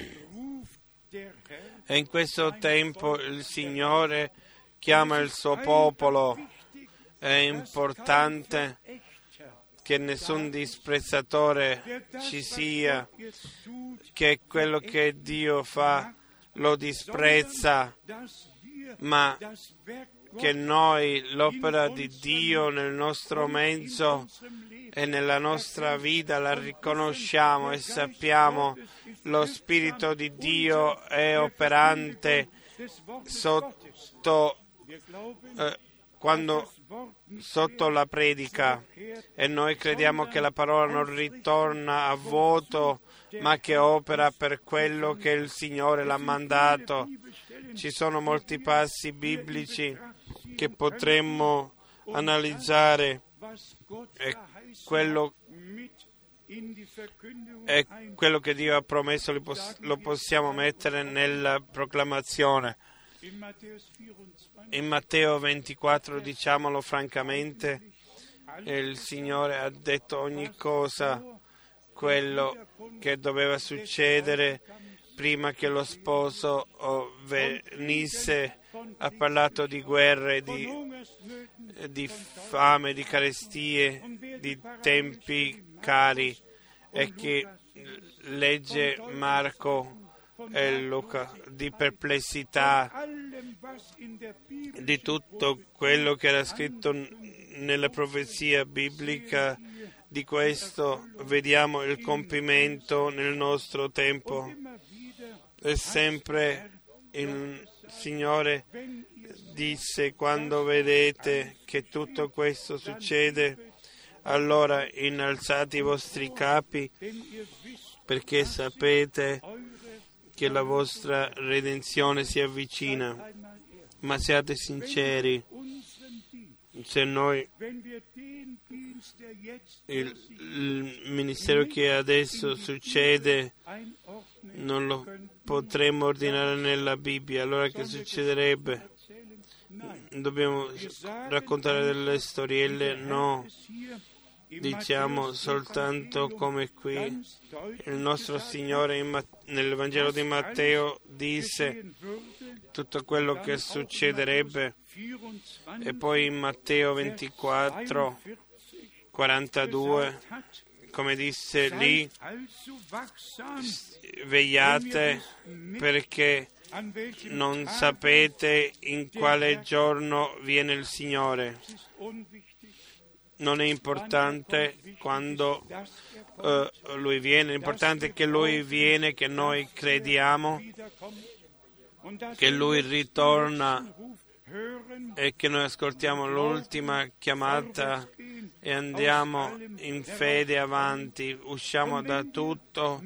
e in questo tempo il Signore chiama il suo popolo. È importante che nessun disprezzatore ci sia, che quello che Dio fa lo disprezza, ma che noi l'opera di Dio nel nostro mezzo e nella nostra vita la riconosciamo e sappiamo lo Spirito di Dio è operante sotto eh, quando sotto la predica, e noi crediamo che la parola non ritorna a vuoto, ma che opera per quello che il Signore l'ha mandato. Ci sono molti passi biblici che potremmo analizzare è quello, è quello che Dio ha promesso, lo possiamo mettere nella proclamazione. In Matteo ventiquattro, diciamolo francamente, il Signore ha detto ogni cosa, quello che doveva succedere prima che lo sposo venisse. Ha parlato di guerre, di, di fame, di carestie, di tempi cari, e che legge Marco e Luca, di perplessità, di tutto quello che era scritto nella profezia biblica. Di questo vediamo il compimento nel nostro tempo. E sempre il Signore disse: quando vedete che tutto questo succede, allora innalzate i vostri capi, perché sapete che la vostra redenzione si avvicina. Ma siate sinceri, se noi il, il ministero che adesso succede non lo potremmo ordinare nella Bibbia, allora che succederebbe? Dobbiamo raccontare delle storielle? No, diciamo soltanto come qui il nostro Signore in, nel Vangelo di Matteo disse tutto quello che succederebbe, e poi in Matteo ventiquattro quarantadue, come disse lì, vegliate perché non sapete in quale giorno viene il Signore. Non è importante quando uh, Lui viene, l'importante è che Lui viene, che noi crediamo, che Lui ritorna e che noi ascoltiamo l'ultima chiamata e andiamo in fede avanti, usciamo da tutto.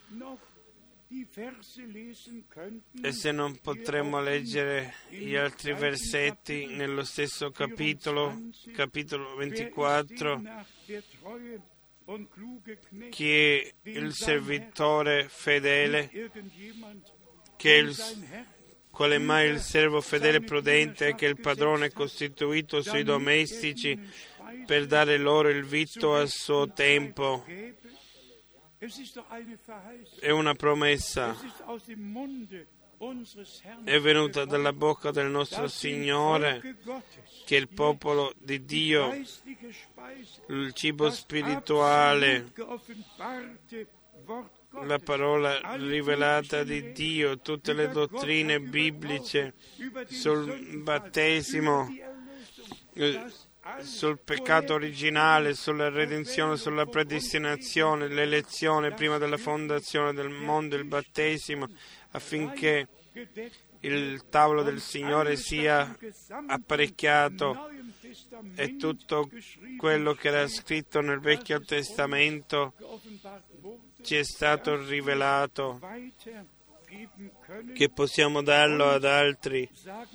E se non potremmo leggere gli altri versetti nello stesso capitolo, capitolo ventiquattro, chi è il servitore fedele, che il, qual è mai il servo fedele prudente, che il padrone è costituito sui domestici per dare loro il vitto a suo tempo. È una promessa, è venuta dalla bocca del nostro Signore, che il popolo di Dio, il cibo spirituale, la parola rivelata di Dio, tutte le dottrine bibliche sul battesimo, sul peccato originale, sulla redenzione, sulla predestinazione, l'elezione prima della fondazione del mondo, il battesimo, affinché il tavolo del Signore sia apparecchiato, e tutto quello che era scritto nel Vecchio Testamento ci è stato rivelato, che possiamo darlo ad altri.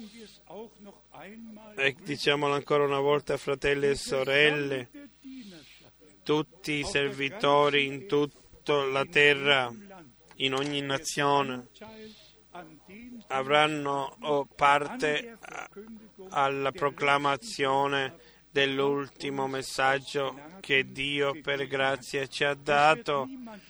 E diciamolo ancora una volta, fratelli e sorelle, tutti i servitori in tutta la terra, in ogni nazione, avranno parte alla proclamazione dell'ultimo messaggio che Dio per grazia ci ha dato.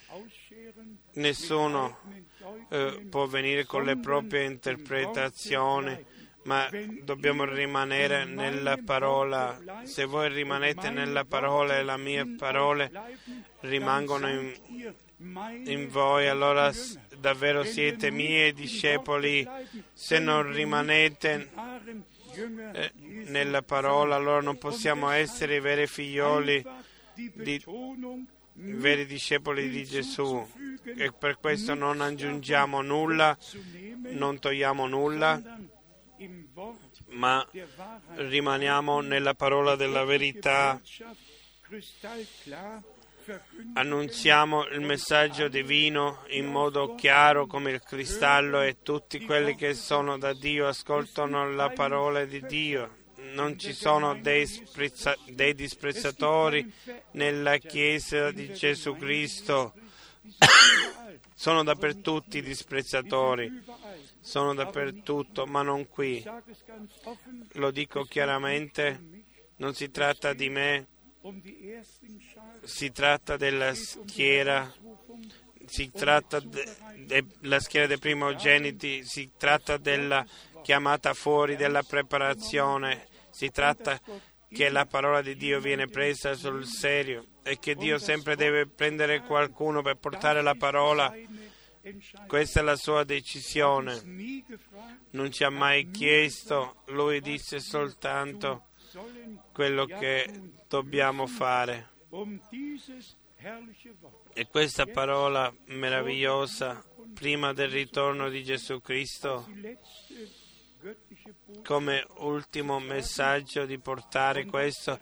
Nessuno eh, può venire con le proprie interpretazioni, ma dobbiamo rimanere nella parola. Se voi rimanete nella parola e le mie parole rimangono in, in voi, allora davvero siete miei discepoli. Se non rimanete eh, nella parola, allora non possiamo essere veri figlioli, di, veri discepoli di Gesù. E per questo non aggiungiamo nulla, non togliamo nulla, ma rimaniamo nella parola della verità, annunziamo il messaggio divino in modo chiaro come il cristallo, e tutti quelli che sono da Dio ascoltano la parola di Dio. non ci sono dei, sprezza, dei disprezzatori nella Chiesa di Gesù Cristo. Sono dappertutto i disprezzatori, sono dappertutto, ma non qui. Lo dico chiaramente, non si tratta di me, si tratta della schiera, si tratta della schiera dei primogeniti, si tratta della chiamata fuori, della preparazione, si tratta che la parola di Dio viene presa sul serio e che Dio sempre deve prendere qualcuno per portare la parola. Questa è la sua decisione. Non ci ha mai chiesto, lui disse soltanto quello che dobbiamo fare. E questa parola meravigliosa, prima del ritorno di Gesù Cristo, come ultimo messaggio di portare questo,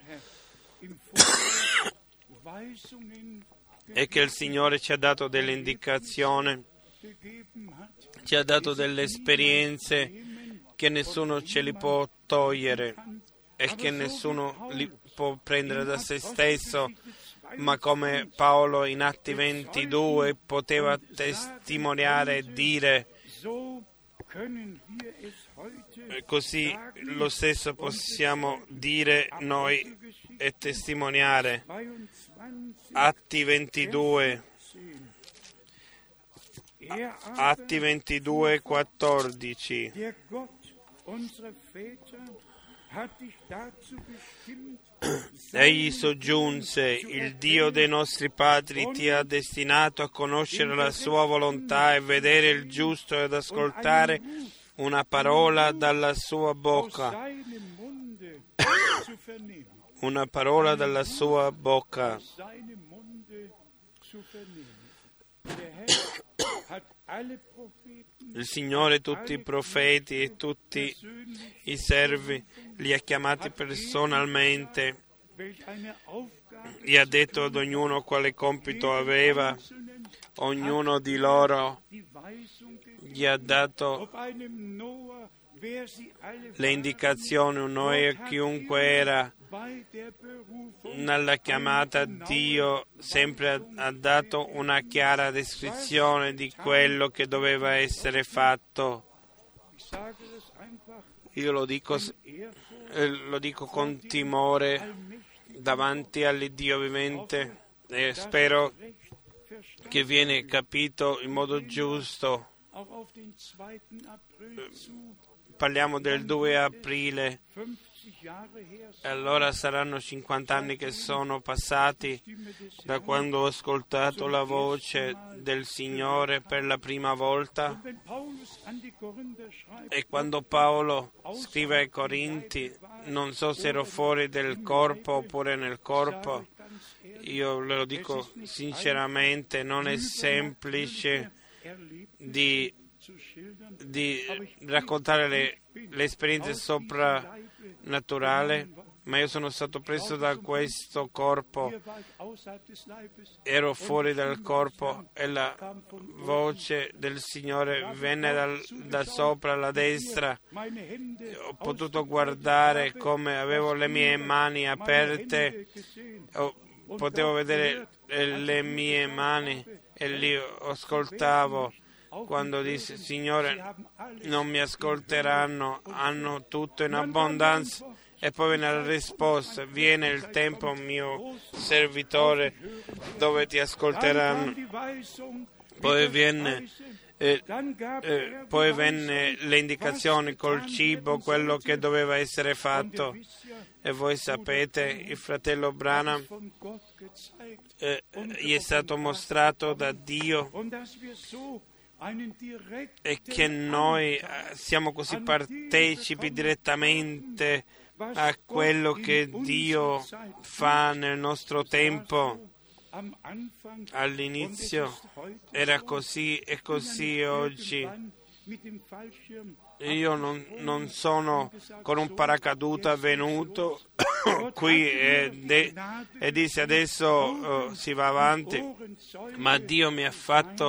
è che il Signore ci ha dato delle indicazioni, ci ha dato delle esperienze che nessuno ce li può togliere e che nessuno li può prendere da se stesso, ma come Paolo in Atti ventidue poteva testimoniare e dire, così lo stesso possiamo dire noi e testimoniare. Atti ventidue, Atti ventidue, quattordici. Egli soggiunse, il Dio dei nostri padri ti ha destinato a conoscere la sua volontà e vedere il giusto ed ascoltare una parola dalla sua bocca. Una parola dalla sua bocca. Il Signore tutti i profeti e tutti i servi li ha chiamati personalmente, gli ha detto ad ognuno quale compito aveva, ognuno di loro gli ha dato le indicazioni, un Noè, chiunque era nella chiamata. Dio sempre ha dato una chiara descrizione di quello che doveva essere fatto. Io lo dico, lo dico con timore davanti all'Iddio vivente e spero che viene capito in modo giusto. Parliamo del due aprile, e allora saranno cinquanta anni che sono passati da quando ho ascoltato la voce del Signore per la prima volta. E quando Paolo scrive ai Corinti, non so se ero fuori del corpo oppure nel corpo, io lo dico sinceramente, non è semplice di di raccontare le, le esperienze soprannaturali, ma io sono stato preso da questo corpo, ero fuori dal corpo e la voce del Signore venne dal, da sopra alla destra. Ho potuto guardare come avevo le mie mani aperte, ho, potevo vedere le mie mani e lì ascoltavo. Quando disse, Signore, non mi ascolteranno, hanno tutto in abbondanza, e poi viene la risposta, viene il tempo, mio servitore, dove ti ascolteranno. Poi viene, eh, eh, poi venne le indicazioni col cibo, quello che doveva essere fatto. E voi sapete, il fratello Branham eh, gli è stato mostrato da Dio, e che noi siamo così partecipi direttamente a quello che Dio fa nel nostro tempo. All'inizio era così e così oggi. Io non, non sono con un paracaduta venuto qui e, de, e disse adesso uh, si va avanti, ma Dio mi ha fatto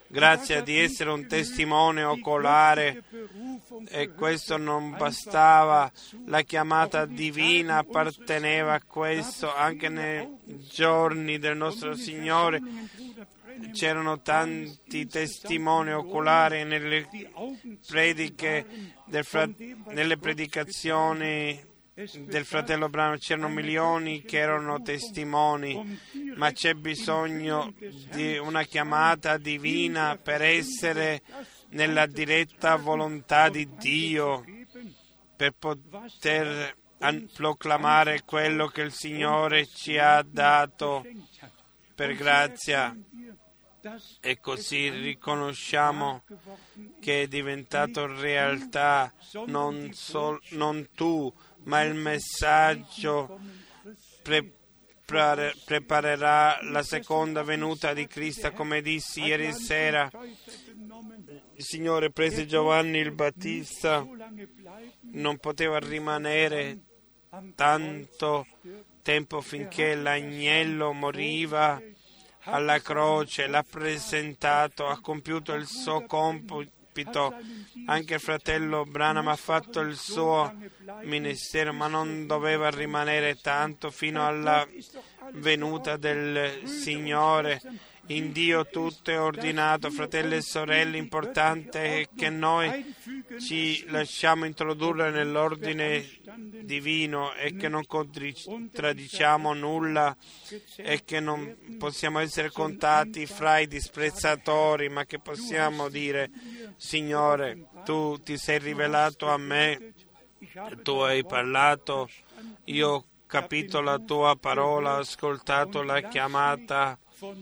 grazia di essere un testimone oculare, e questo non bastava, la chiamata divina apparteneva a questo. Anche nei giorni del nostro Signore c'erano tanti testimoni oculari nelle prediche, del fra- nelle predicazioni del fratello Branham, c'erano milioni che erano testimoni, ma c'è bisogno di una chiamata divina per essere nella diretta volontà di Dio, per poter an- proclamare quello che il Signore ci ha dato per grazia. E così riconosciamo che è diventato realtà non, sol- non tu, ma il messaggio pre- pre- preparerà la seconda venuta di Cristo. Come dissi ieri sera, il Signore prese Giovanni il Battista, non poteva rimanere tanto tempo finché l'agnello moriva alla croce, l'ha presentato, ha compiuto il suo compito. Anche il fratello Branham ha fatto il suo ministero, ma non doveva rimanere tanto fino alla venuta del Signore. In Dio tutto è ordinato, fratelli e sorelle. L'importante è che noi ci lasciamo introdurre nell'ordine divino e che non contraddiciamo nulla e che non possiamo essere contati fra i disprezzatori, ma che possiamo dire: Signore, tu ti sei rivelato a me, tu hai parlato, io ho capito la tua parola, ho ascoltato la chiamata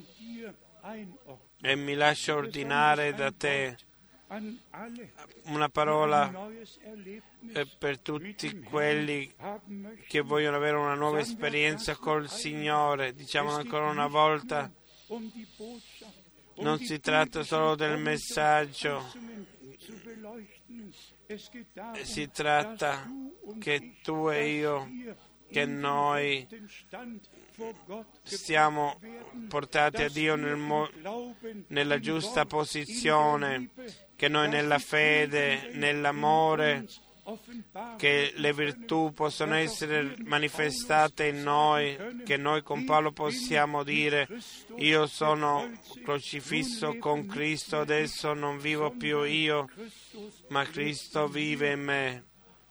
e mi lascio ordinare da te. Una parola per tutti quelli che vogliono avere una nuova esperienza col Signore. Diciamo ancora una volta, non si tratta solo del messaggio, si tratta che tu e io, che noi stiamo portati a Dio nel mo- nella giusta posizione, che noi nella fede, nell'amore, che le virtù possono essere manifestate in noi, che noi con Paolo possiamo dire: io sono crocifisso con Cristo, adesso non vivo più io, ma Cristo vive in me.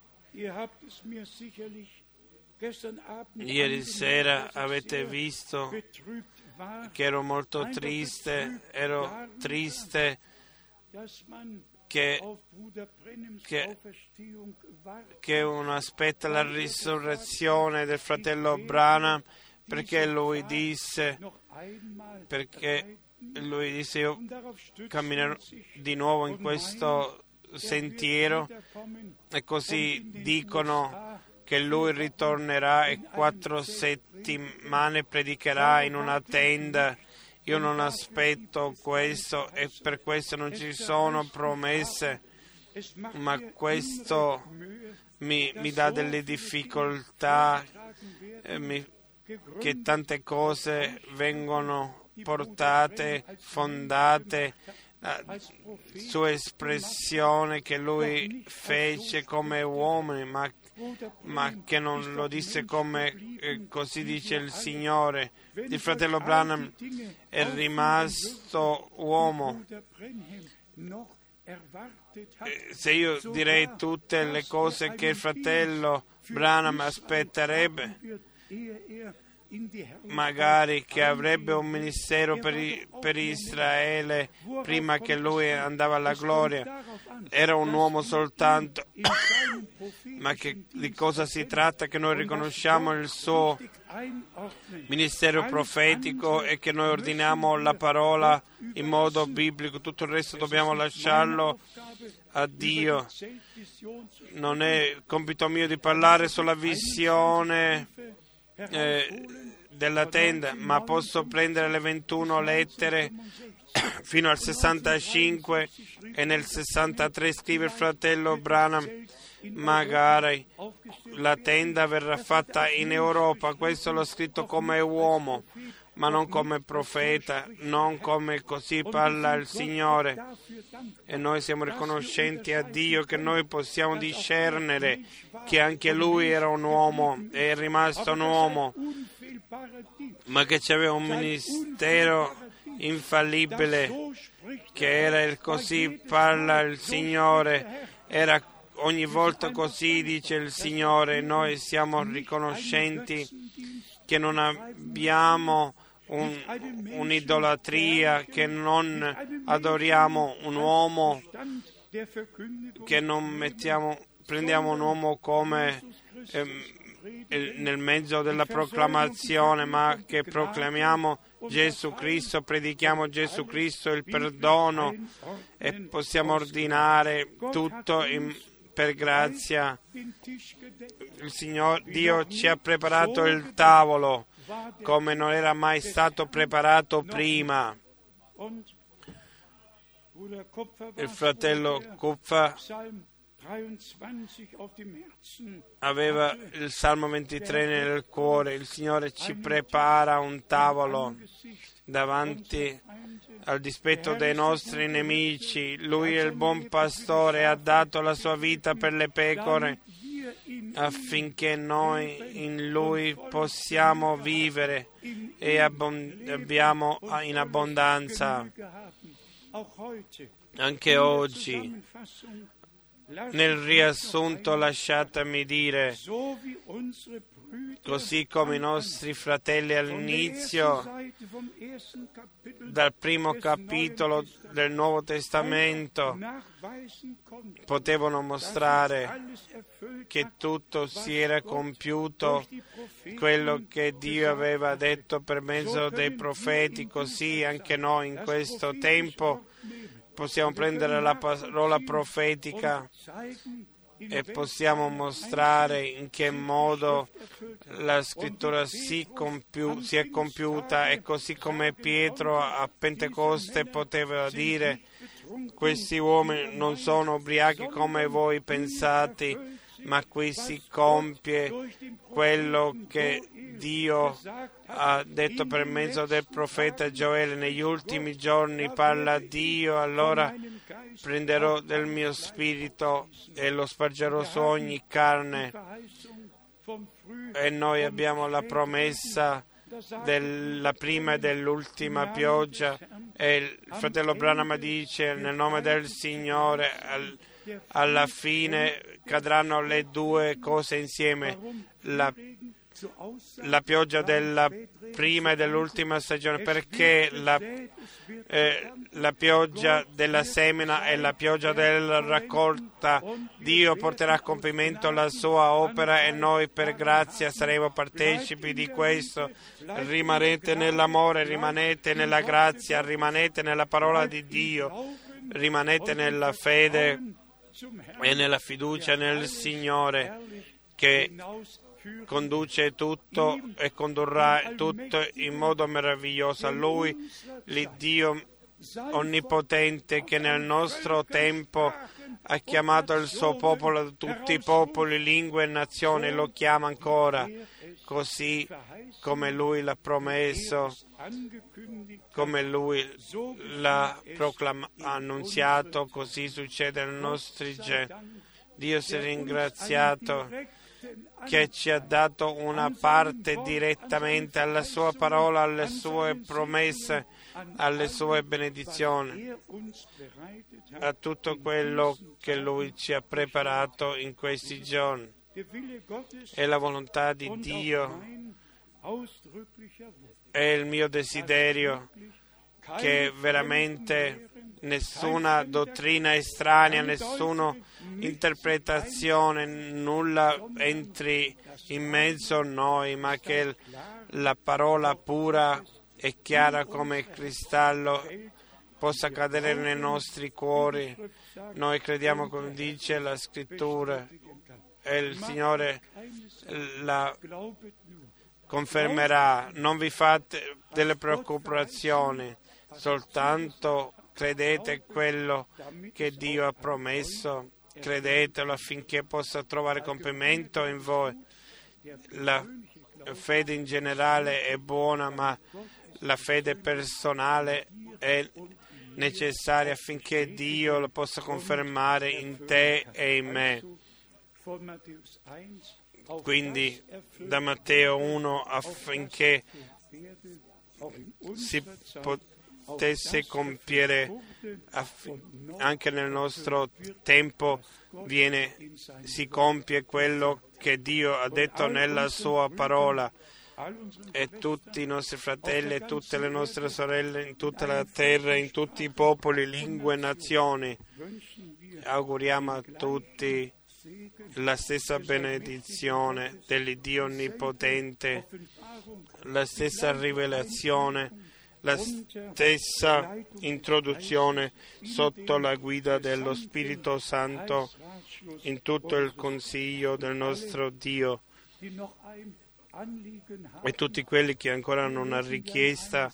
Ieri sera avete visto che ero molto triste, ero triste che, che, che uno aspetta la risurrezione del fratello Branham, perché lui disse, perché lui disse io camminerò di nuovo in questo sentiero, e così dicono che lui ritornerà e quattro settimane predicherà in una tenda. Io non aspetto questo e per questo non ci sono promesse, ma questo mi, mi dà delle difficoltà, eh, mi, che tante cose vengono portate, fondate uh, su espressione che lui fece come uomo, ma ma che non lo disse come eh, così dice il Signore. Il fratello Branham è rimasto uomo. Eh, se io direi tutte le cose che il fratello Branham aspetterebbe, magari che avrebbe un ministero per, per Israele prima che lui andava alla gloria, era un uomo soltanto, ma che, di cosa si tratta? Che noi riconosciamo il suo ministero profetico e che noi ordiniamo la parola in modo biblico. Tutto il resto dobbiamo lasciarlo a Dio. Non è compito mio di parlare sulla visione Eh, della tenda, ma posso prendere le ventuno lettere fino al sessantacinque, e nel sessantatré scrive il fratello Branham: magari la tenda verrà fatta in Europa. Questo l'ho scritto come uomo, ma non come profeta, non come così parla il Signore. E noi siamo riconoscenti a Dio che noi possiamo discernere che anche Lui era un uomo, è rimasto un uomo, ma che aveva un ministero infallibile, che era il così parla il Signore, era ogni volta così dice il Signore. Noi siamo riconoscenti che non abbiamo un, un'idolatria, che non adoriamo un uomo, che non mettiamo, prendiamo un uomo come eh, nel mezzo della proclamazione, ma che proclamiamo Gesù Cristo, predichiamo Gesù Cristo, il perdono, e possiamo ordinare tutto in, per grazia. Il Signore Dio ci ha preparato il tavolo come non era mai stato preparato prima. Il fratello Kupfer aveva il Salmo ventitré nel cuore. Il Signore ci prepara un tavolo davanti al dispetto dei nostri nemici. Lui è il buon pastore, ha dato la sua vita per le pecore, affinché noi in Lui possiamo vivere e abbon- abbiamo in abbondanza. Anche oggi, nel riassunto, lasciatemi dire, così come i nostri fratelli all'inizio, dal primo capitolo del Nuovo Testamento, potevano mostrare che tutto si era compiuto, quello che Dio aveva detto per mezzo dei profeti. Così anche noi in questo tempo possiamo prendere la parola profetica e possiamo mostrare in che modo la scrittura si, compiu- si è compiuta, e così come Pietro a Pentecoste poteva dire: questi uomini non sono ubriachi come voi pensate, ma qui si compie quello che Dio ha detto per mezzo del profeta Gioele: negli ultimi giorni parla Dio, allora prenderò del mio spirito e lo spargerò su ogni carne. E noi abbiamo la promessa della prima e dell'ultima pioggia, e il fratello Branham dice: nel nome del Signore al, alla fine cadranno le due cose insieme, la, la pioggia della prima e dell'ultima stagione, perché la, eh, la pioggia della semina e la pioggia della raccolta, Dio porterà a compimento la sua opera e noi per grazia saremo partecipi di questo. Rimanete nell'amore, rimanete nella grazia, rimanete nella parola di Dio, rimanete nella fede e nella fiducia nel Signore, che conduce tutto e condurrà tutto in modo meraviglioso. A Lui, l'Iddio onnipotente, che nel nostro tempo ha chiamato il suo popolo da tutti i popoli, lingue e nazioni, lo chiama ancora, così come Lui l'ha promesso, come Lui l'ha proclamato, annunziato, così succede nei nostri giorni. Dio sia ringraziato che ci ha dato una parte direttamente alla sua parola, alle sue promesse, alle sue benedizioni, a tutto quello che Lui ci ha preparato in questi giorni. È la volontà di Dio, è il mio desiderio che veramente nessuna dottrina estranea, nessuna interpretazione, nulla entri in mezzo a noi, ma che la parola pura e chiara come cristallo possa cadere nei nostri cuori. Noi crediamo, come dice la scrittura, e il Signore la confermerà. Non vi fate delle preoccupazioni, soltanto credete quello che Dio ha promesso, credetelo affinché possa trovare compimento in voi. La fede in generale è buona, ma La fede personale è necessaria affinché Dio lo possa confermare in te e in me. Quindi da Matteo uno, affinché si potesse compiere anche nel nostro tempo, viene, si compie quello che Dio ha detto nella sua parola, e tutti i nostri fratelli e tutte le nostre sorelle in tutta la terra, in tutti i popoli, lingue e nazioni. Auguriamo a tutti la stessa benedizione dell'Iddio Onnipotente, la stessa rivelazione, la stessa introduzione sotto la guida dello Spirito Santo in tutto il consiglio del nostro Dio. E tutti quelli che ancora hanno una richiesta,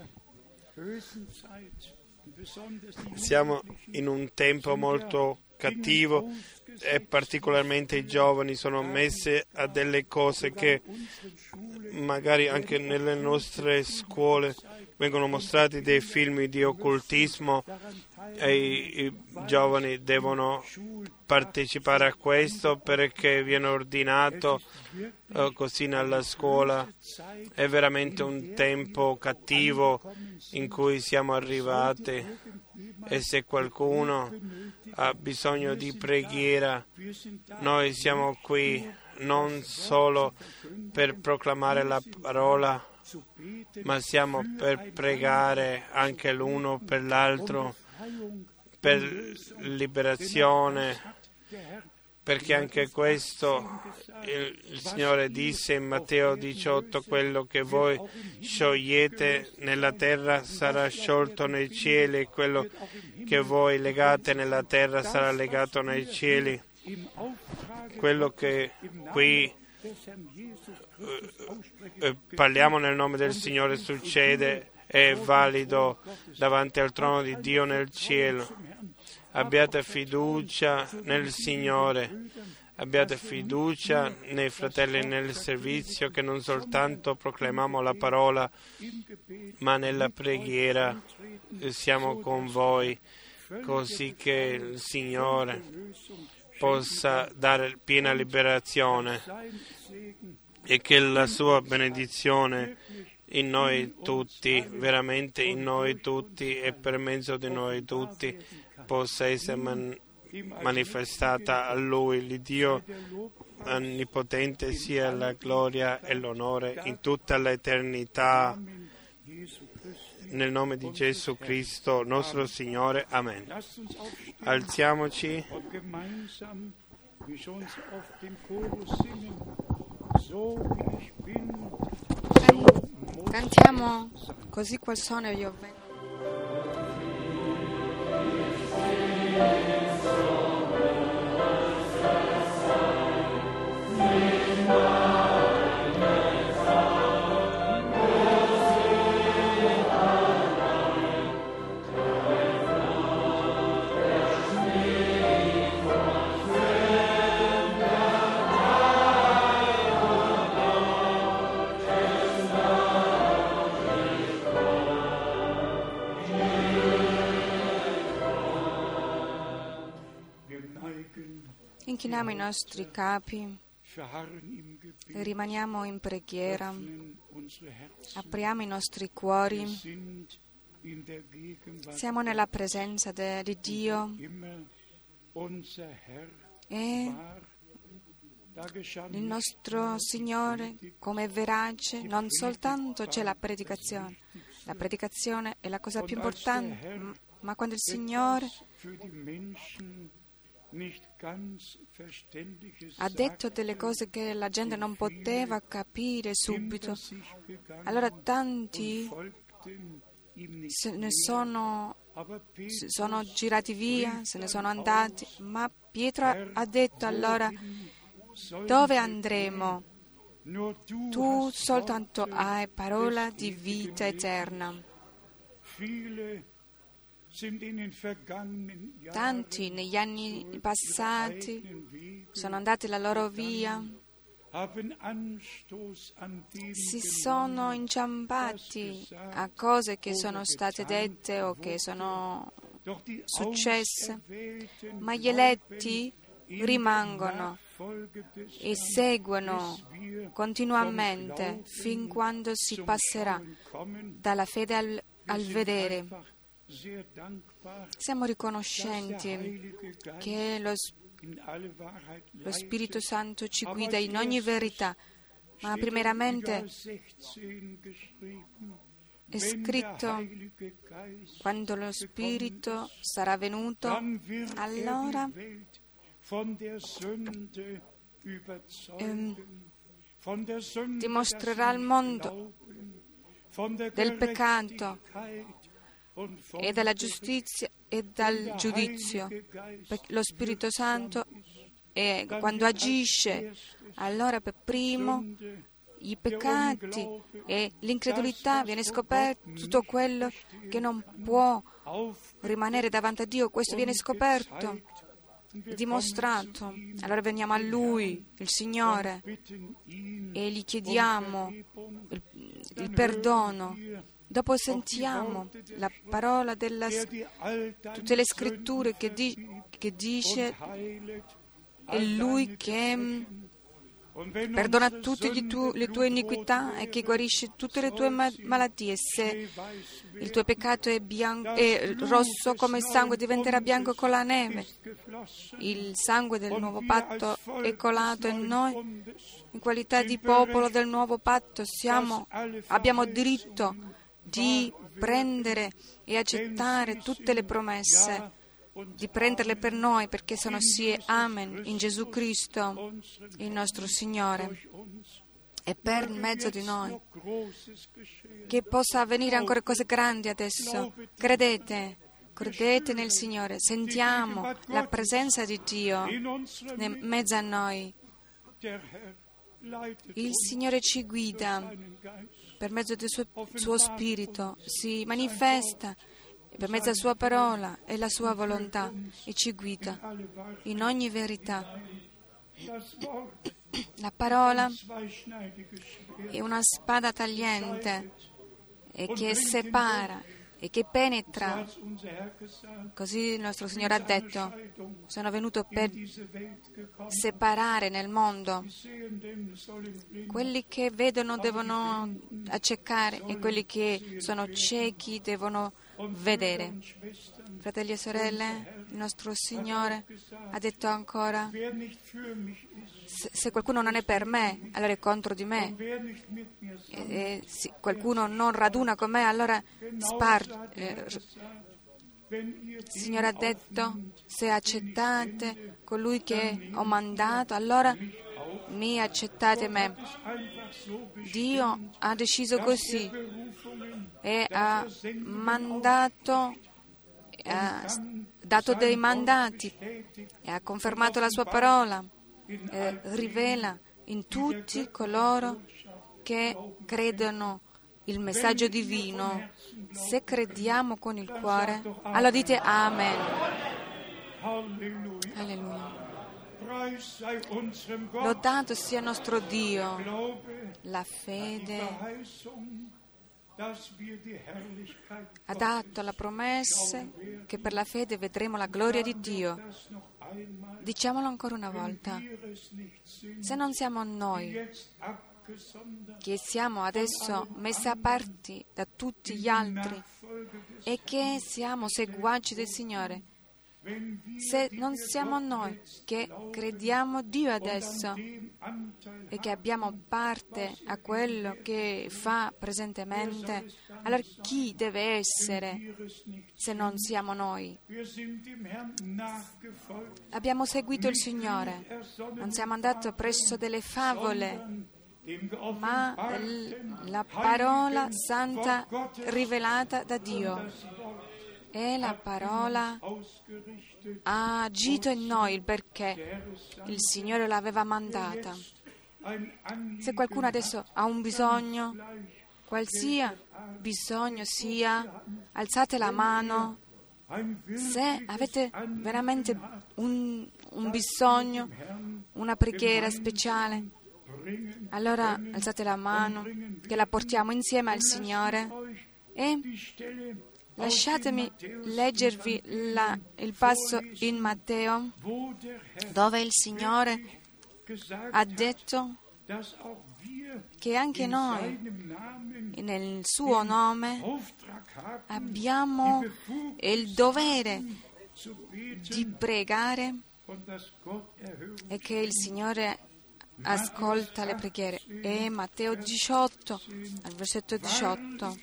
siamo in un tempo molto cattivo e particolarmente i giovani sono messi a delle cose che magari anche nelle nostre scuole vengono mostrati dei film di occultismo e i, i giovani devono partecipare a questo perché viene ordinato eh, così nella scuola. È veramente un tempo cattivo in cui siamo arrivati, e se qualcuno ha bisogno di preghiera, noi siamo qui non solo per proclamare la parola, ma siamo per pregare anche l'uno per l'altro, per liberazione, perché anche questo il, il Signore disse in Matteo diciotto: quello che voi sciogliete nella terra sarà sciolto nei cieli, e quello che voi legate nella terra sarà legato nei cieli. Quello che qui eh, parliamo nel nome del Signore succede, è valido davanti al trono di Dio nel cielo. Abbiate fiducia nel Signore, abbiate fiducia nei fratelli nel servizio, che non soltanto proclamiamo la parola, ma nella preghiera siamo con voi, così che il Signore possa dare piena liberazione e che la sua benedizione in noi tutti, veramente in noi tutti e per mezzo di noi tutti, possa essere man- manifestata a Lui, l'Iddio Onnipotente, sia la gloria e l'onore in tutta l'eternità. Nel nome di Gesù Cristo, nostro Signore. Amen. Alziamoci. Cantiamo così qual sono io vengo. Inchiniamo i nostri capi, rimaniamo in preghiera, apriamo i nostri cuori, siamo nella presenza de, di Dio e il nostro Signore, come è verace, non soltanto c'è la predicazione, la predicazione è la cosa più importante, ma quando il Signore ha detto delle cose che la gente non poteva capire subito, allora tanti se ne sono, sono girati via, se ne sono andati, ma Pietro ha detto allora: dove andremo? Tu soltanto hai parola di vita eterna. Tanti negli anni passati sono andati la loro via, si sono inciampati a cose che sono state dette o che sono successe, ma gli eletti rimangono e seguono continuamente fin quando si passerà dalla fede al, al vedere. Siamo riconoscenti che lo, lo Spirito Santo ci guida in ogni verità, ma primeramente è scritto: quando lo Spirito sarà venuto, allora ehm, dimostrerà al mondo del peccato e della giustizia e dal giudizio. Perché lo Spirito Santo è, quando agisce, allora per primo i peccati e l'incredulità viene scoperto, tutto quello che non può rimanere davanti a Dio, questo viene scoperto, dimostrato. Allora veniamo a Lui, il Signore, e gli chiediamo il, il perdono. Dopo sentiamo la parola della tutte le scritture che, di, che dice è Lui che perdona tutte le tue, le tue iniquità e che guarisce tutte le tue ma- malattie. Se il tuo peccato è, bianco, è rosso come il sangue, diventerà bianco con la neve. Il sangue del nuovo patto è colato in noi. In qualità di popolo del nuovo patto siamo, abbiamo diritto di prendere e accettare tutte le promesse, di prenderle per noi, perché sono sì e amen in Gesù Cristo, il nostro Signore, e per mezzo di noi. Che possa avvenire ancora cose grandi adesso. Credete, credete nel Signore, sentiamo la presenza di Dio in mezzo a noi. Il Signore ci guida per mezzo del suo, suo Spirito, si manifesta per mezzo della sua parola e la sua volontà e ci guida in ogni verità. La parola è una spada tagliente e che separa e che penetra. Così il nostro Signore ha detto: sono venuto per separare nel mondo. Quelli che vedono devono accecare e quelli che sono ciechi devono vedere. Fratelli e sorelle, il nostro Signore ha detto ancora: se, se qualcuno non è per me, allora è contro di me. E, e se qualcuno non raduna con me, allora sparge. Eh, il Signore ha detto: se accettate colui che ho mandato, allora mi accettate me. Dio ha deciso così e ha mandato, ha dato dei mandati e ha confermato la sua parola e rivela in tutti coloro che credono il messaggio divino. Se crediamo con il cuore, allora dite Amen. Alleluia. Lodato sia nostro Dio. La fede ha dato la promessa che per la fede vedremo la gloria di Dio. Diciamolo ancora una volta. Se non siamo noi che siamo adesso messi a parte da tutti gli altri e che siamo seguaci del Signore, se non siamo noi che crediamo Dio adesso e che abbiamo parte a quello che fa presentemente, allora chi deve essere se non siamo noi? Abbiamo seguito il Signore, non siamo andati presso delle favole, ma la parola santa rivelata da Dio. E la parola ha agito in noi perché il Signore l'aveva mandata. Se qualcuno adesso ha un bisogno, qualsiasi bisogno sia, alzate la mano. Se avete veramente un, un bisogno, una preghiera speciale, Allora alzate la mano, che la portiamo insieme al Signore, e lasciatemi leggervi la, il passo in Matteo, dove il Signore ha detto che anche noi, nel suo nome, abbiamo il dovere di pregare e che il Signore ascolta le preghiere. E Matteo diciotto, al versetto diciotto: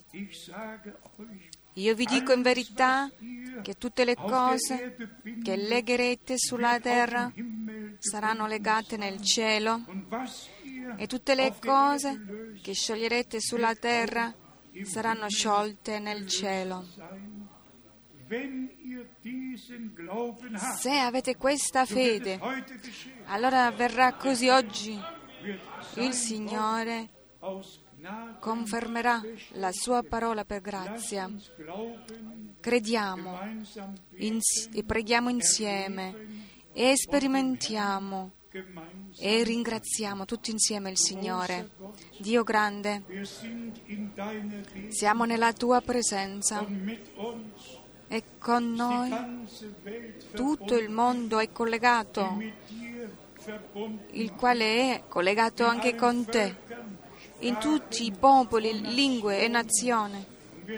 io vi dico in verità che tutte le cose che legherete sulla terra saranno legate nel cielo, e tutte le cose che scioglierete sulla terra saranno sciolte nel cielo. Se avete questa fede, allora avverrà così oggi. Il Signore confermerà la sua parola per grazia. Crediamo ins- e preghiamo insieme e sperimentiamo e ringraziamo tutti insieme il Signore. Dio grande, siamo nella tua presenza e con noi tutto il mondo è collegato, il quale è collegato anche con te, in tutti i popoli, lingue e nazioni.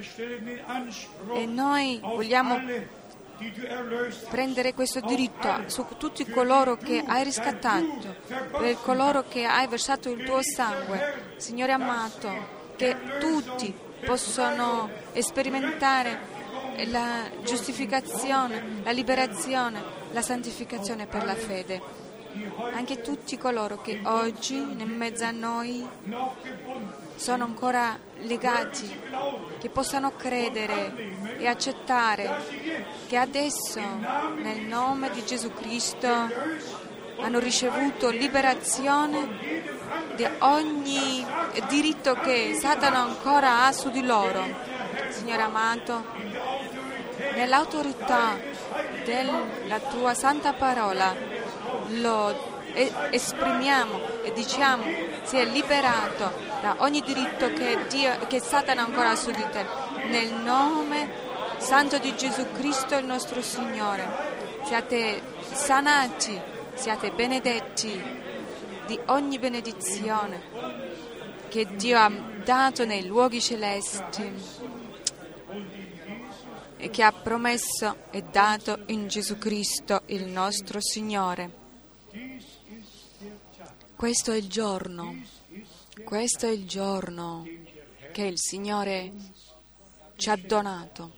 E noi vogliamo prendere questo diritto su tutti coloro che hai riscattato, per coloro che hai versato il tuo sangue, Signore amato, che tutti possono sperimentare la giustificazione, la liberazione, la santificazione per la fede. Anche tutti coloro che oggi in mezzo a noi sono ancora legati, che possano credere e accettare che adesso nel nome di Gesù Cristo hanno ricevuto liberazione di ogni diritto che Satana ancora ha su di loro. Signore amato, nell'autorità della tua santa parola lo esprimiamo e diciamo: si è liberato da ogni diritto che, Dio, che Satana ancora ha su di te, nel nome santo di Gesù Cristo il nostro Signore. Siate sanati, siate benedetti di ogni benedizione che Dio ha dato nei luoghi celesti e che ha promesso e dato in Gesù Cristo il nostro Signore. Questo è il giorno, questo è il giorno che il Signore ci ha donato,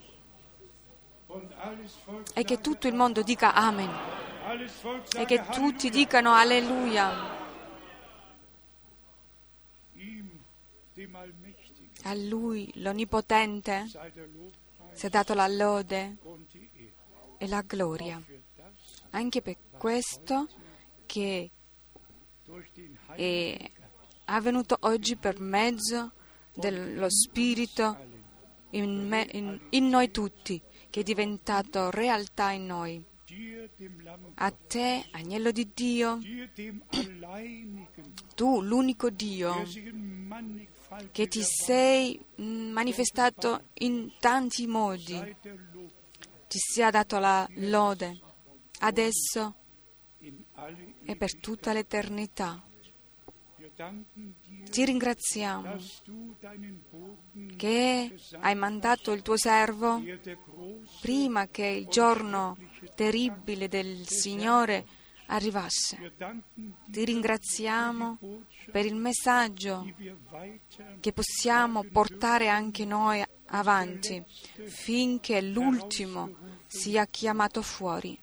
e che tutto il mondo dica Amen, e che tutti dicano Alleluia. A Lui, l'Onnipotente, si è dato la lode e la gloria, anche per questo che è avvenuto oggi per mezzo dello Spirito in, me, in, in noi tutti, che è diventato realtà in noi. A te, Agnello di Dio, tu, l'unico Dio, che ti sei manifestato in tanti modi, ti sia dato la lode, adesso e per tutta l'eternità. Ti ringraziamo che hai mandato il tuo servo prima che il giorno terribile del Signore arrivasse. Ti ringraziamo per il messaggio che possiamo portare anche noi avanti finché l'ultimo sia chiamato fuori.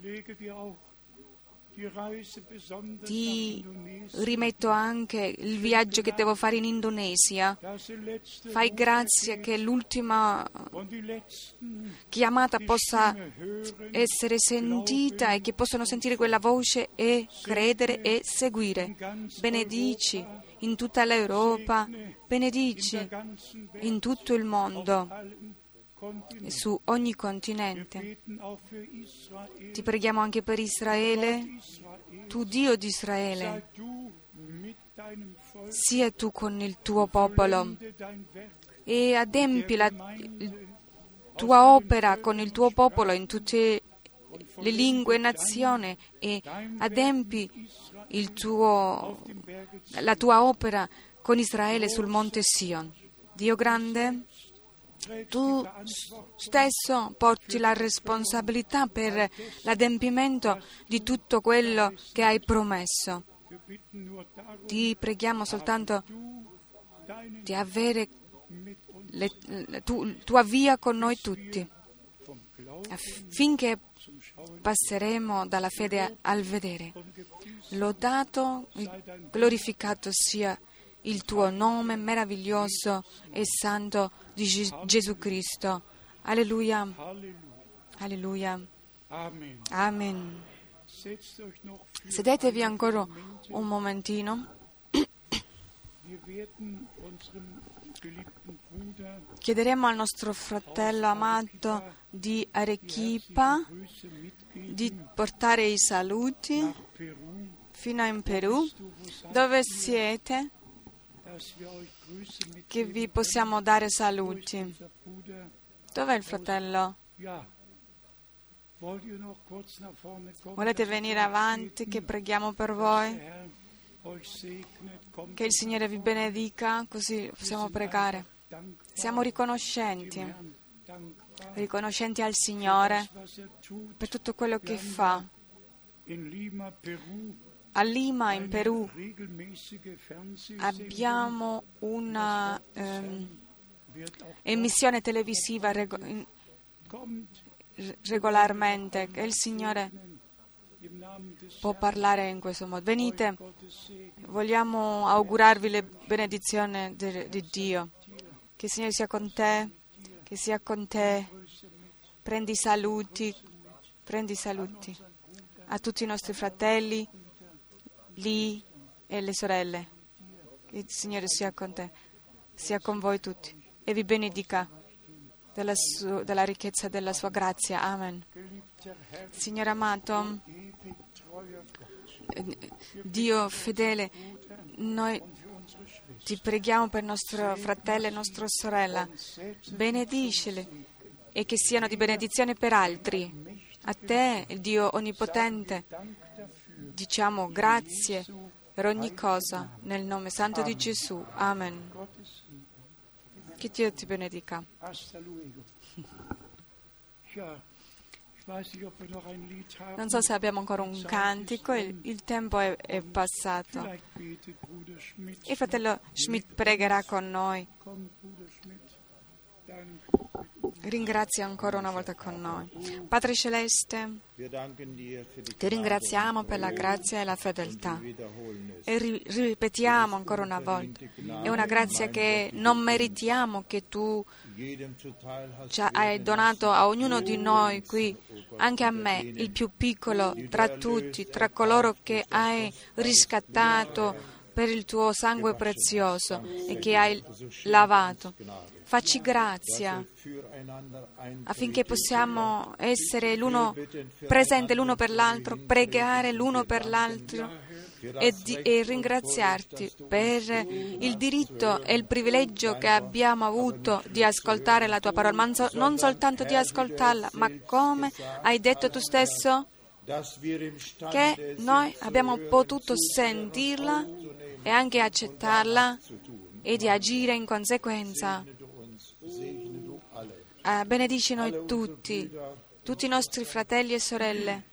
Ti rimetto anche il viaggio che devo fare in Indonesia. Fai grazia che l'ultima chiamata possa essere sentita e che possano sentire quella voce e credere e seguire. Benedici in tutta l'Europa, benedici in tutto il mondo e su ogni continente. Ti preghiamo anche per Israele, tu Dio di Israele, sia tu con il tuo popolo e adempi la tua opera con il tuo popolo in tutte le lingue e nazioni e adempi il tuo, la tua opera con Israele sul monte Sion. Dio grande, tu stesso porti la responsabilità per l'adempimento di tutto quello che hai promesso. Ti preghiamo soltanto di avere le, le, tu, tua via con noi tutti, affinché passeremo dalla fede al vedere. Lodato, glorificato sia il tuo nome meraviglioso e santo di Gesù Cristo. Alleluia. Alleluia. Amen. Sedetevi ancora un momentino. Chiederemo al nostro fratello amato di Arequipa di portare i saluti fino in Perù. Dove siete? Che vi possiamo dare saluti. Dov'è il fratello? Volete venire avanti che preghiamo per voi? Che il Signore vi benedica, così possiamo pregare. Siamo riconoscenti, riconoscenti al Signore per tutto quello che fa. A Lima, in Perù, abbiamo una ehm, emissione televisiva rego- in, regolarmente, che il Signore può parlare in questo modo. Venite, vogliamo augurarvi le benedizioni di, di Dio. Che il Signore sia con te, che sia con te. Prendi saluti, prendi saluti a tutti i nostri fratelli lì e le sorelle. Che il Signore sia con te, sia con voi tutti e vi benedica della, su, della ricchezza della sua grazia. Amen. Signore amato, Dio fedele, noi ti preghiamo per nostro fratello e nostra sorella. Benedicili e che siano di benedizione per altri. A te, il Dio onnipotente, diciamo grazie per ogni cosa, nel nome santo di Gesù. Amen. Che Dio ti benedica. Non so se abbiamo ancora un cantico, il, il tempo è, è passato. Il fratello Schmidt pregherà con noi. Ringrazia ancora una volta con noi. Padre Celeste, ti ringraziamo per la grazia e la fedeltà e ri- ripetiamo ancora una volta, è una grazia che non meritiamo, che tu ci hai donato a ognuno di noi qui, anche a me, il più piccolo tra tutti, tra coloro che hai riscattato per il tuo sangue prezioso e che hai lavato. Facci grazia affinché possiamo essere l'uno presente l'uno per l'altro, pregare l'uno per l'altro e, di, e ringraziarti per il diritto e il privilegio che abbiamo avuto di ascoltare la tua parola, ma non, so, non soltanto di ascoltarla, ma come hai detto tu stesso, che noi abbiamo potuto sentirla e anche accettarla e di agire in conseguenza. Uh, benedici noi tutti, tutti i nostri fratelli e sorelle,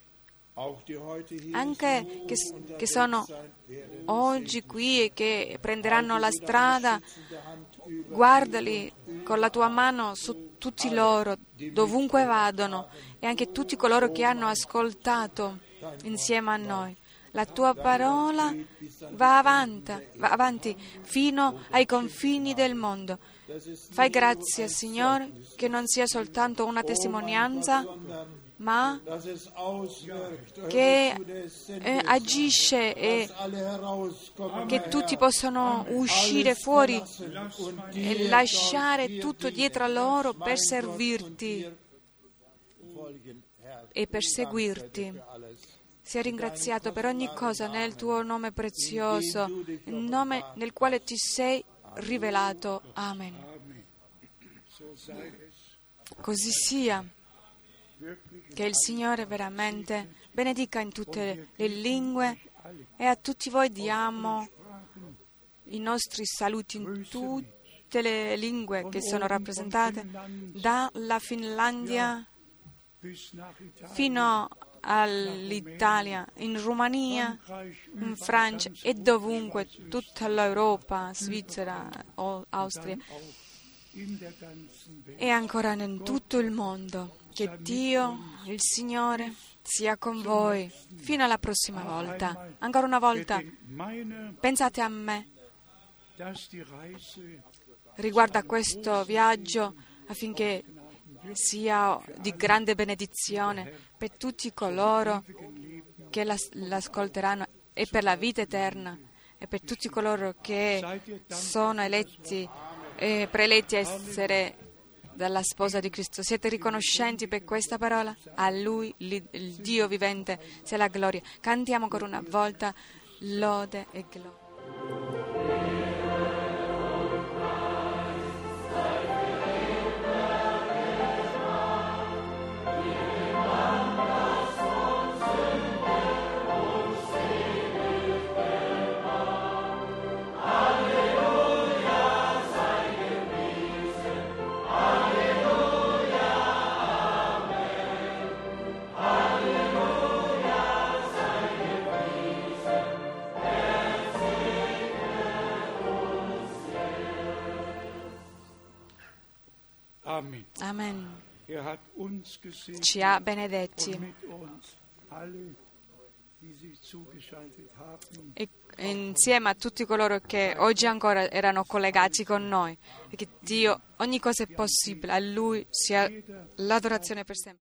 anche che, che sono oggi qui e che prenderanno la strada. Guardali con la tua mano su tutti loro, dovunque vadano, e anche tutti coloro che hanno ascoltato insieme a noi. La tua parola va avanti, va avanti fino ai confini del mondo. Fai grazia, Signore, che non sia soltanto una testimonianza, ma che eh, agisce e che tutti possano uscire fuori e lasciare tutto dietro a loro per servirti e per seguirti. sia ringraziato per ogni cosa nel tuo nome prezioso, il nome nel quale ti sei rivelato. Amen. Così sia. Che il Signore veramente benedica in tutte le lingue e a tutti voi diamo i nostri saluti in tutte le lingue che sono rappresentate, dalla Finlandia fino all'Italia, in Romania, in Francia e dovunque, tutta l'Europa, Svizzera, Austria e ancora in tutto il mondo. Che Dio, il Signore, sia con voi fino alla prossima volta. Ancora una volta, pensate a me riguardo a questo viaggio affinché sia di grande benedizione per tutti coloro che l'ascolteranno e per la vita eterna e per tutti coloro che sono eletti e preletti a essere dalla sposa di Cristo. Siete riconoscenti per questa parola? A Lui, il Dio vivente, sia la gloria. Cantiamo ancora una volta lode e gloria. Amen. Ci ha benedetti e insieme a tutti coloro che oggi ancora erano collegati con noi, perché Dio, ogni cosa è possibile, a Lui sia l'adorazione per sempre.